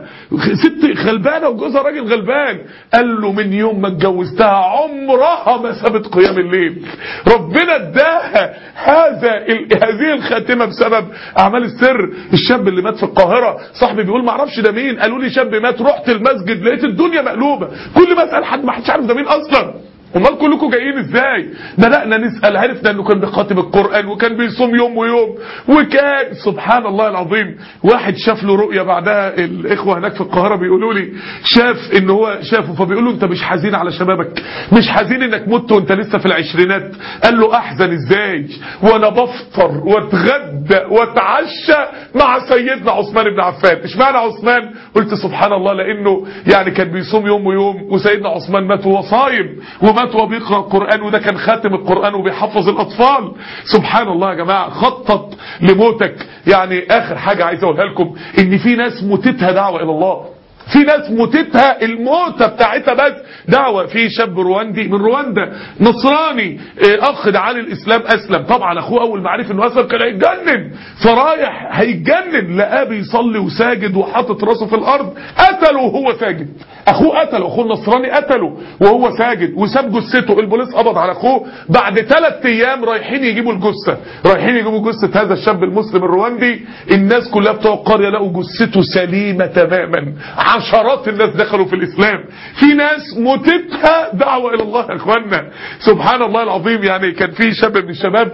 ست غلبانه وجوزها راجل غلبان. قال له من يوم ما اتجوزتها عمرها ما سابت قيام الليل. ربنا اداها هذا هذه الخاتمه بسبب اعمال السر. الشاب اللي مات في القاهره صاحبي بيقول ما اعرفش ده مين، قالوا لي شاب مات، رحت المسجد لقيت الدنيا مقلوبه، كل ما اسال حد ما حدش عارف ده مين اصلا. امال كلكم جايين ازاي؟ بدأنا نسأل، عرفنا انه كان بيخاتم القرآن وكان بيصوم يوم ويوم، وكان سبحان الله العظيم. واحد شاف له رؤية بعدها، الاخوة هناك في القاهرة بيقولوا لي شاف ان هو شافه، فبيقول له انت مش حزين على شبابك؟ مش حزين انك مت وانت لسه في العشرينات؟ قال له احزن ازاي وانا بفطر واتغدى واتعشى مع سيدنا عثمان بن عفان. اشمعنى عثمان؟ قلت سبحان الله لانه يعني كان بيصوم يوم ويوم، وسيدنا عثمان مات وهو صايم ومات وهو بيقرأ القرآن، وده كان خاتم القرآن وبيحفظ الأطفال. سبحان الله يا جماعة. خطط لموتك. يعني آخر حاجة عايز أقولها لكم إن في ناس موتتها دعوة إلى الله، في ناس موتتها الموتة بتاعتها بس دعوة. في شاب رواندي من رواندا نصراني، اخ دعاه للاسلام، اسلم. طبعا اخوه اول ما عرف انه اسلم كان هيتجنن، فرايح هيتجنن لقاه بيصلي وساجد وحاطط راسه في الارض، قتله وهو ساجد. اخوه قتله، اخوه النصراني قتله وهو ساجد وساب جثته. البوليس قبض على اخوه. بعد ثلاث ايام رايحين يجيبوا الجثه، رايحين يجيبوا جثه هذا الشاب المسلم الرواندي. الناس كلها بتوع القريه لقوا جثته سليمه تماما. عشرات الناس دخلوا في الاسلام. في ناس موتتها دعوه الى الله يا اخوانا. سبحان الله العظيم. يعني كان في شاب من الشباب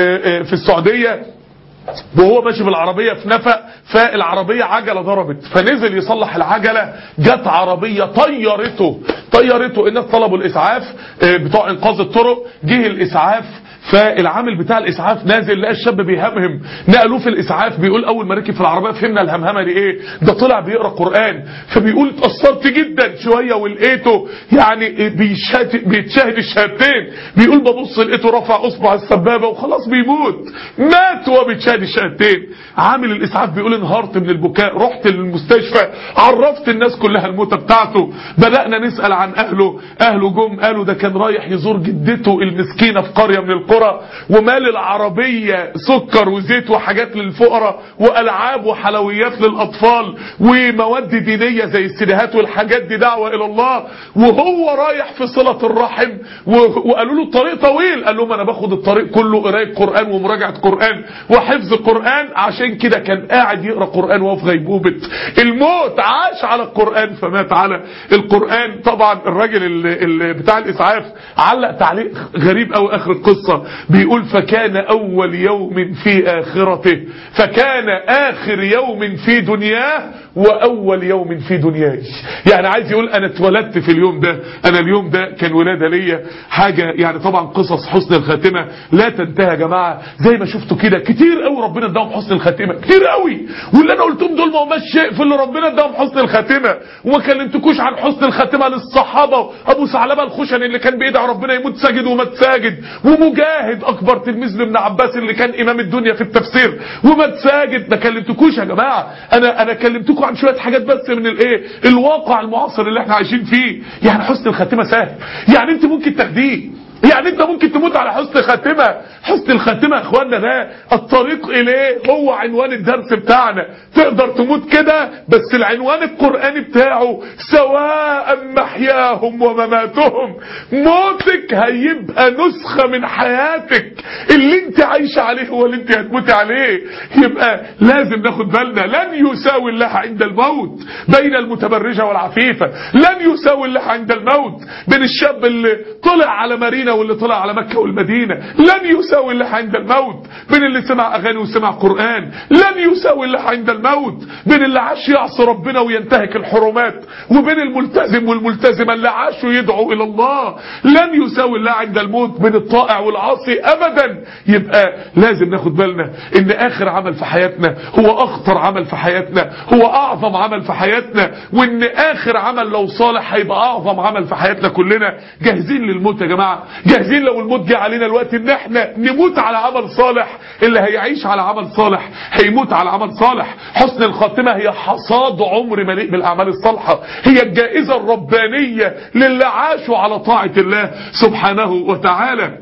في السعوديه وهو ماشي بالعربية في نفق، فالعربية عجلة ضربت، فنزل يصلح العجلة، جت عربية طيرته طيرته الناس طلبوا الإسعاف بتوع إنقاذ الطرق، جه الإسعاف، فالعامل بتاع الاسعاف نازل لقى الشاب بيهمهم، نقلوه في الاسعاف. بيقول اول ما ركب في العربيه فهمنا الهمهمه دي ايه، ده طلع بيقرا قران. فبيقول اتاثرت جدا شويه ولقيته يعني بيتشاهد الشهادتين. بيقول ببص لقيته رفع اصبع السبابه وخلاص بيموت، مات وهو بيتشاهد الشهادتين. عامل الاسعاف بيقول انهارت من البكاء، رحت للمستشفى عرفت الناس كلها الموتة بتاعته. بدأنا نسأل عن اهله، اهله جم قالوا ده كان رايح يزور جدته المسكينه في قريه من القرى، ومال العربية سكر وزيت وحاجات للفقراء وألعاب وحلويات للأطفال ومواد دينية زي السيديهات والحاجات دي دعوة إلى الله، وهو رايح في صلة الرحم. وقالوا له الطريق طويل، قال لهم أنا باخد الطريق كله قراية قرآن ومراجعة قرآن وحفظ قرآن. عشان كده كان قاعد يقرأ قرآن وهو في غيبوبة الموت، عاش على القرآن فمات على القرآن. طبعا الراجل اللي اللي بتاع الإسعاف علق تعليق غريب أوي آخر القصة، بيقول فكان اول يوم في اخرته، فكان اخر يوم في دنياه واول يوم في دنياي. يعني عايز يقول انا اتولدت في اليوم ده، انا اليوم ده كان ولاده ليا. حاجه يعني طبعا قصص حسن الخاتمه لا تنتهي يا جماعه. زي ما شفتوا كده كتير قوي ربنا اداهم حسن الخاتمه، كتير قوي. واللي انا قلتهم دول ما هماش شيء في اللي ربنا اداهم حسن الخاتمه. وما كلمتكوش عن حسن الخاتمه للصحابه، ابو ثعلبه الخشني اللي كان بيدعي ربنا يموت ساجد ومات ساجد، ومجاهد اكبر تلميذ لابن عباس اللي كان امام الدنيا في التفسير ومات ساجد. ما كلمتكوش يا جماعه، انا انا كلمتكم عن شويه حاجات بس من الايه الواقع المعاصر اللي احنا عايشين فيه. يعني حسن الخاتمه سهل، يعني انت ممكن تاخديه، يعني انت ممكن تموت على حسن خاتمه. حسن الخاتمه يا اخوانا ده الطريق اليه هو عنوان الدرس بتاعنا. تقدر تموت كده، بس العنوان القرآني بتاعه سواء محياهم ومماتهم. موتك هيبقى نسخة من حياتك، اللي انت عايشة عليه هو اللي انت هتموتي عليه. يبقى لازم ناخد بالنا، لن يساوي الله عند الموت بين المتبرجة والعفيفة، لن يساوي الله عند الموت بين الشاب اللي طلع على مارينا واللي طلع على مكة والمدينة، لن يساوي الله عند الموت بين اللي سمع اغاني وسمع قرآن، لن يساوي الله عند الموت بين اللي عاش يعصي ربنا وينتهك الحرمات وبين الملتزم والملتزمة اللي عاشوا يدعوا الى الله. لن يساوي الله عند الموت بين الطائع والعاصي ابدا. يبقى لازم ناخد بالنا ان اخر عمل في حياتنا هو اخطر عمل في حياتنا، هو اعظم عمل في حياتنا، وان اخر عمل لو صالح هيبقى اعظم عمل في حياتنا كلنا. جاهزين للموت يا جماعة؟ جاهزين لو الموت جه علينا الوقت ان احنا نموت على عمل صالح؟ اللي هيعيش على عمل صالح هيموت على عمل صالح. حسن الخاتمة هي حصاد عمر مليء بالاعمال الصالحة، هي الجائزة الربانية للي عاشوا على طاعة الله سبحانه وتعالى.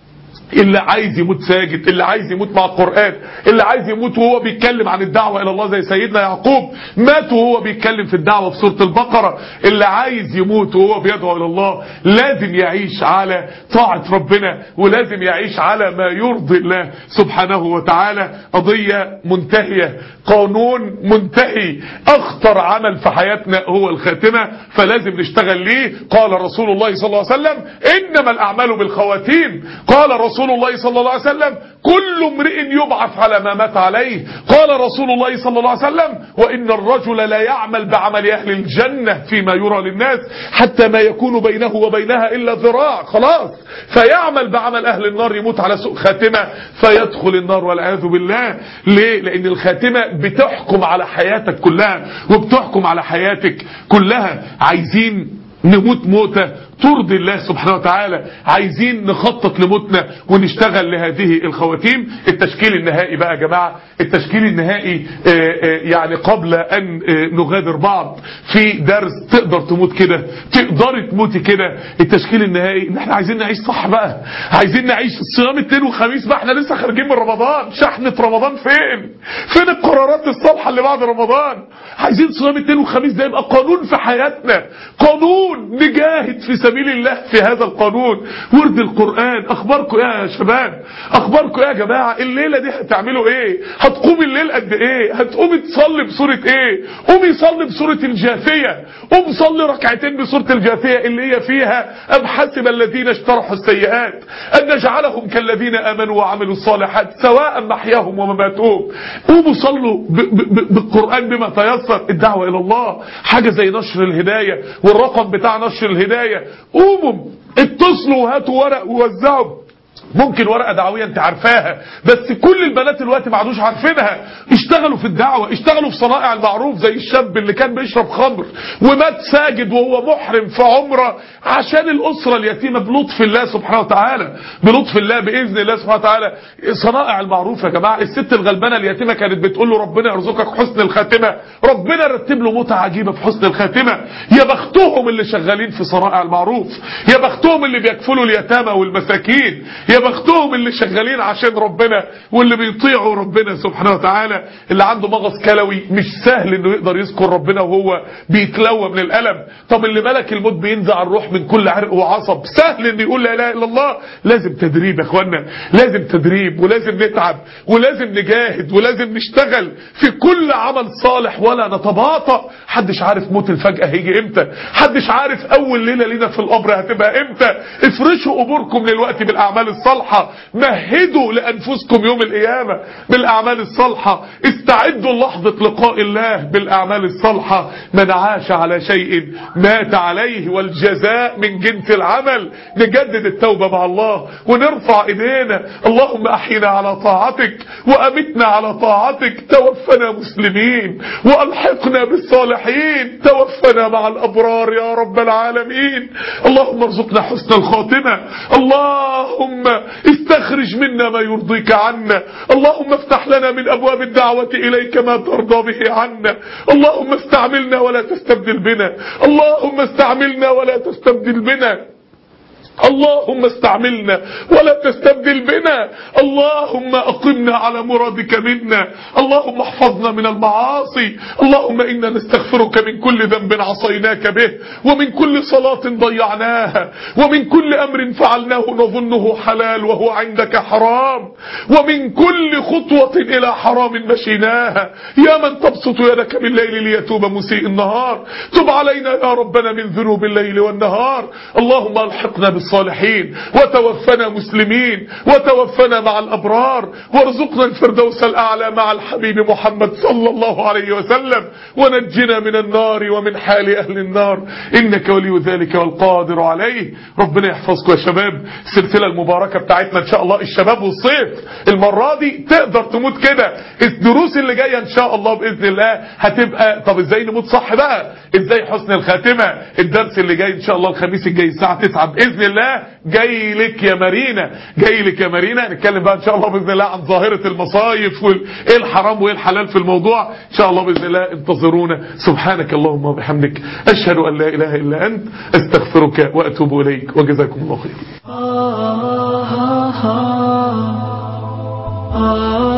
اللي عايز يموت ساجد، اللي عايز يموت مع القرآن، اللي عايز يموت وهو بيتكلم عن الدعوة الى الله زي سيدنا يعقوب مات وهو بيتكلم في الدعوة في سورة البقرة. اللي عايز يموت وهو بيدعو الى الله لازم يعيش على طاعة ربنا، ولازم يعيش على ما يرضي الله سبحانه وتعالى. قضية منتهية، قانون منتهي. اخطر عمل في حياتنا هو الخاتمة، فلازم نشتغل ليه. قال رسول الله صلى الله عليه وسلم انما الاعمال بالخواتيم. قال رسول الله صلى الله عليه وسلم كل امرئ يبعث على ما مات عليه. قال رسول الله صلى الله عليه وسلم وان الرجل لا يعمل بعمل اهل الجنة فيما يرى للناس حتى ما يكون بينه وبينها الا ذراع، خلاص فيعمل بعمل اهل النار، يموت على سوء خاتمة فيدخل النار والعياذ بالله. ليه؟ لان الخاتمة بتحكم على حياتك كلها وبتحكم على حياتك كلها. عايزين نموت موتة ترضي الله سبحانه وتعالى، عايزين نخطط لموتنا ونشتغل لهذه الخواتيم. التشكيل النهائي بقى يا جماعة، التشكيل النهائي آآ آآ يعني قبل ان نغادر بعض في درس تقدر تموت كده، تقدر تموتي كده. التشكيل النهائي ان احنا عايزين نعيش صح بقى، عايزين نعيش صيام اثنين وخميس بقى. احنا لسه خارجين من رمضان، شحنة رمضان فين؟ فين القرارات الصالحة اللي بعد رمضان؟ عايزين صيام اثنين وخميس ده يبقى قانون في حياتنا، قانون نجاهد في سبيل الله في هذا القانون. ورد القرآن. اخباركم ايه يا شباب؟ اخباركم ايه يا جماعة؟ الليلة دي هتعملوا ايه؟ هتقوم الليل قد ايه؟ هتقوم تصلي بسورة ايه؟ قوم يصلي بسورة الجاثية، قوم صلي ركعتين بسورة الجاثية اللي هي فيها ام حسب الذين اجترحوا السيئات ان نجعلهم كالذين امنوا وعملوا الصالحات سواء محياهم ومماتهم. قوموا صلوا بالقرآن بما تيسر. الدعوة الى الله حاجة زي نشر الهداية، والرقم بتاع نشر الهداية قوموا اتصلوا وهاتوا ورق ووزعوا. ممكن ورقة دعوية انت عارفاها بس كل البنات الوقت ما عادوش عارفينها. اشتغلوا في الدعوة، اشتغلوا في صنائع المعروف زي الشاب اللي كان بيشرب خمر ومات ساجد وهو محرم في عمره عشان الأسرة اليتيمة بلطف الله سبحانه وتعالى، بلطف الله بإذن الله سبحانه وتعالى. صنائع المعروف يا جماعة. الست الغلبانة اليتيمة كانت بتقول له ربنا يرزقك حسن الخاتمة، ربنا رتب له موتة عجيبة في حسن الخاتمة. يا بختهم اللي شغالين في صنائع المعروف، يا بختهم اللي بيكفلوا اليتامى والمساكين، يا بختهم اللي شغالين عشان ربنا واللي بيطيعوا ربنا سبحانه وتعالى. اللي عنده مغص كلوي مش سهل انه يقدر يذكر ربنا وهو بيتلوى من الألم. طب اللي ملك الموت بينزع الروح من كل عرق وعصب سهل انه يقول لا اله الا الله؟ لازم تدريب يا اخوانا، لازم تدريب، ولازم نتعب، ولازم نجاهد، ولازم نشتغل في كل عمل صالح ولا نتباطأ. حدش عارف موت الفجأة هيجي امتى، حدش عارف اول ليلة لينا في القبر هتبقى امتى. افرشوا قبوركم دلوقتي بالاعمال الصالحة الصالحة. مهدوا لأنفسكم يوم القيامة بالأعمال الصالحة. استعدوا لحظة لقاء الله بالأعمال الصالحة. من عاش على شيء مات عليه، والجزاء من جنس العمل. نجدد التوبة مع الله ونرفع ايدينا. اللهم احينا على طاعتك وامتنا على طاعتك. توفنا مسلمين والحقنا بالصالحين. توفنا مع الابرار يا رب العالمين. اللهم ارزقنا حسن الخاتمة. اللهم استخرج منا ما يرضيك عنا. اللهم افتح لنا من ابواب الدعوة اليك ما ترضى به عنا. اللهم استعملنا ولا تستبدل بنا. اللهم استعملنا ولا تستبدل بنا. اللهم استعملنا ولا تستبدل بنا. اللهم أقمنا على مرادك منا. اللهم احفظنا من المعاصي. اللهم إنا نستغفرك من كل ذنب عصيناك به، ومن كل صلاة ضيعناها، ومن كل أمر فعلناه نظنه حلال وهو عندك حرام، ومن كل خطوة إلى حرام مشيناها. يا من تبسط يدك بالليل ليتوب مسيء النهار، تب علينا يا ربنا من ذنوب الليل والنهار. اللهم الحقنا بالصالحين وتوفنا مسلمين وتوفنا مع الأبرار، وارزقنا الفردوس الأعلى مع الحبيب محمد صلى الله عليه وسلم، ونجنا من النار ومن حال أهل النار، إنك ولي ذلك والقادر عليه. ربنا يحفظكم يا شباب. السلسلة المباركة بتاعتنا إن شاء الله الشباب والصيف، المرة دي تقدر تموت كده. الدروس اللي جاية إن شاء الله بإذن الله هتبقى طب إزاي نموت صح بقى، إزاي حسن الخاتمة. الدرس اللي جاي إن شاء الله الخميس الجاي الساعة تسعة بإذن الله جاي لك يا مارينا، جاي لك يا مارينا. نتكلم بقى ان شاء الله باذن الله عن ظاهره المصايف وايه الحرام وايه الحلال في الموضوع ان شاء الله باذن الله. انتظرونا. سبحانك اللهم وبحمدك، اشهد ان لا اله الا انت، استغفرك واتوب اليك، وجزاكم الله خير.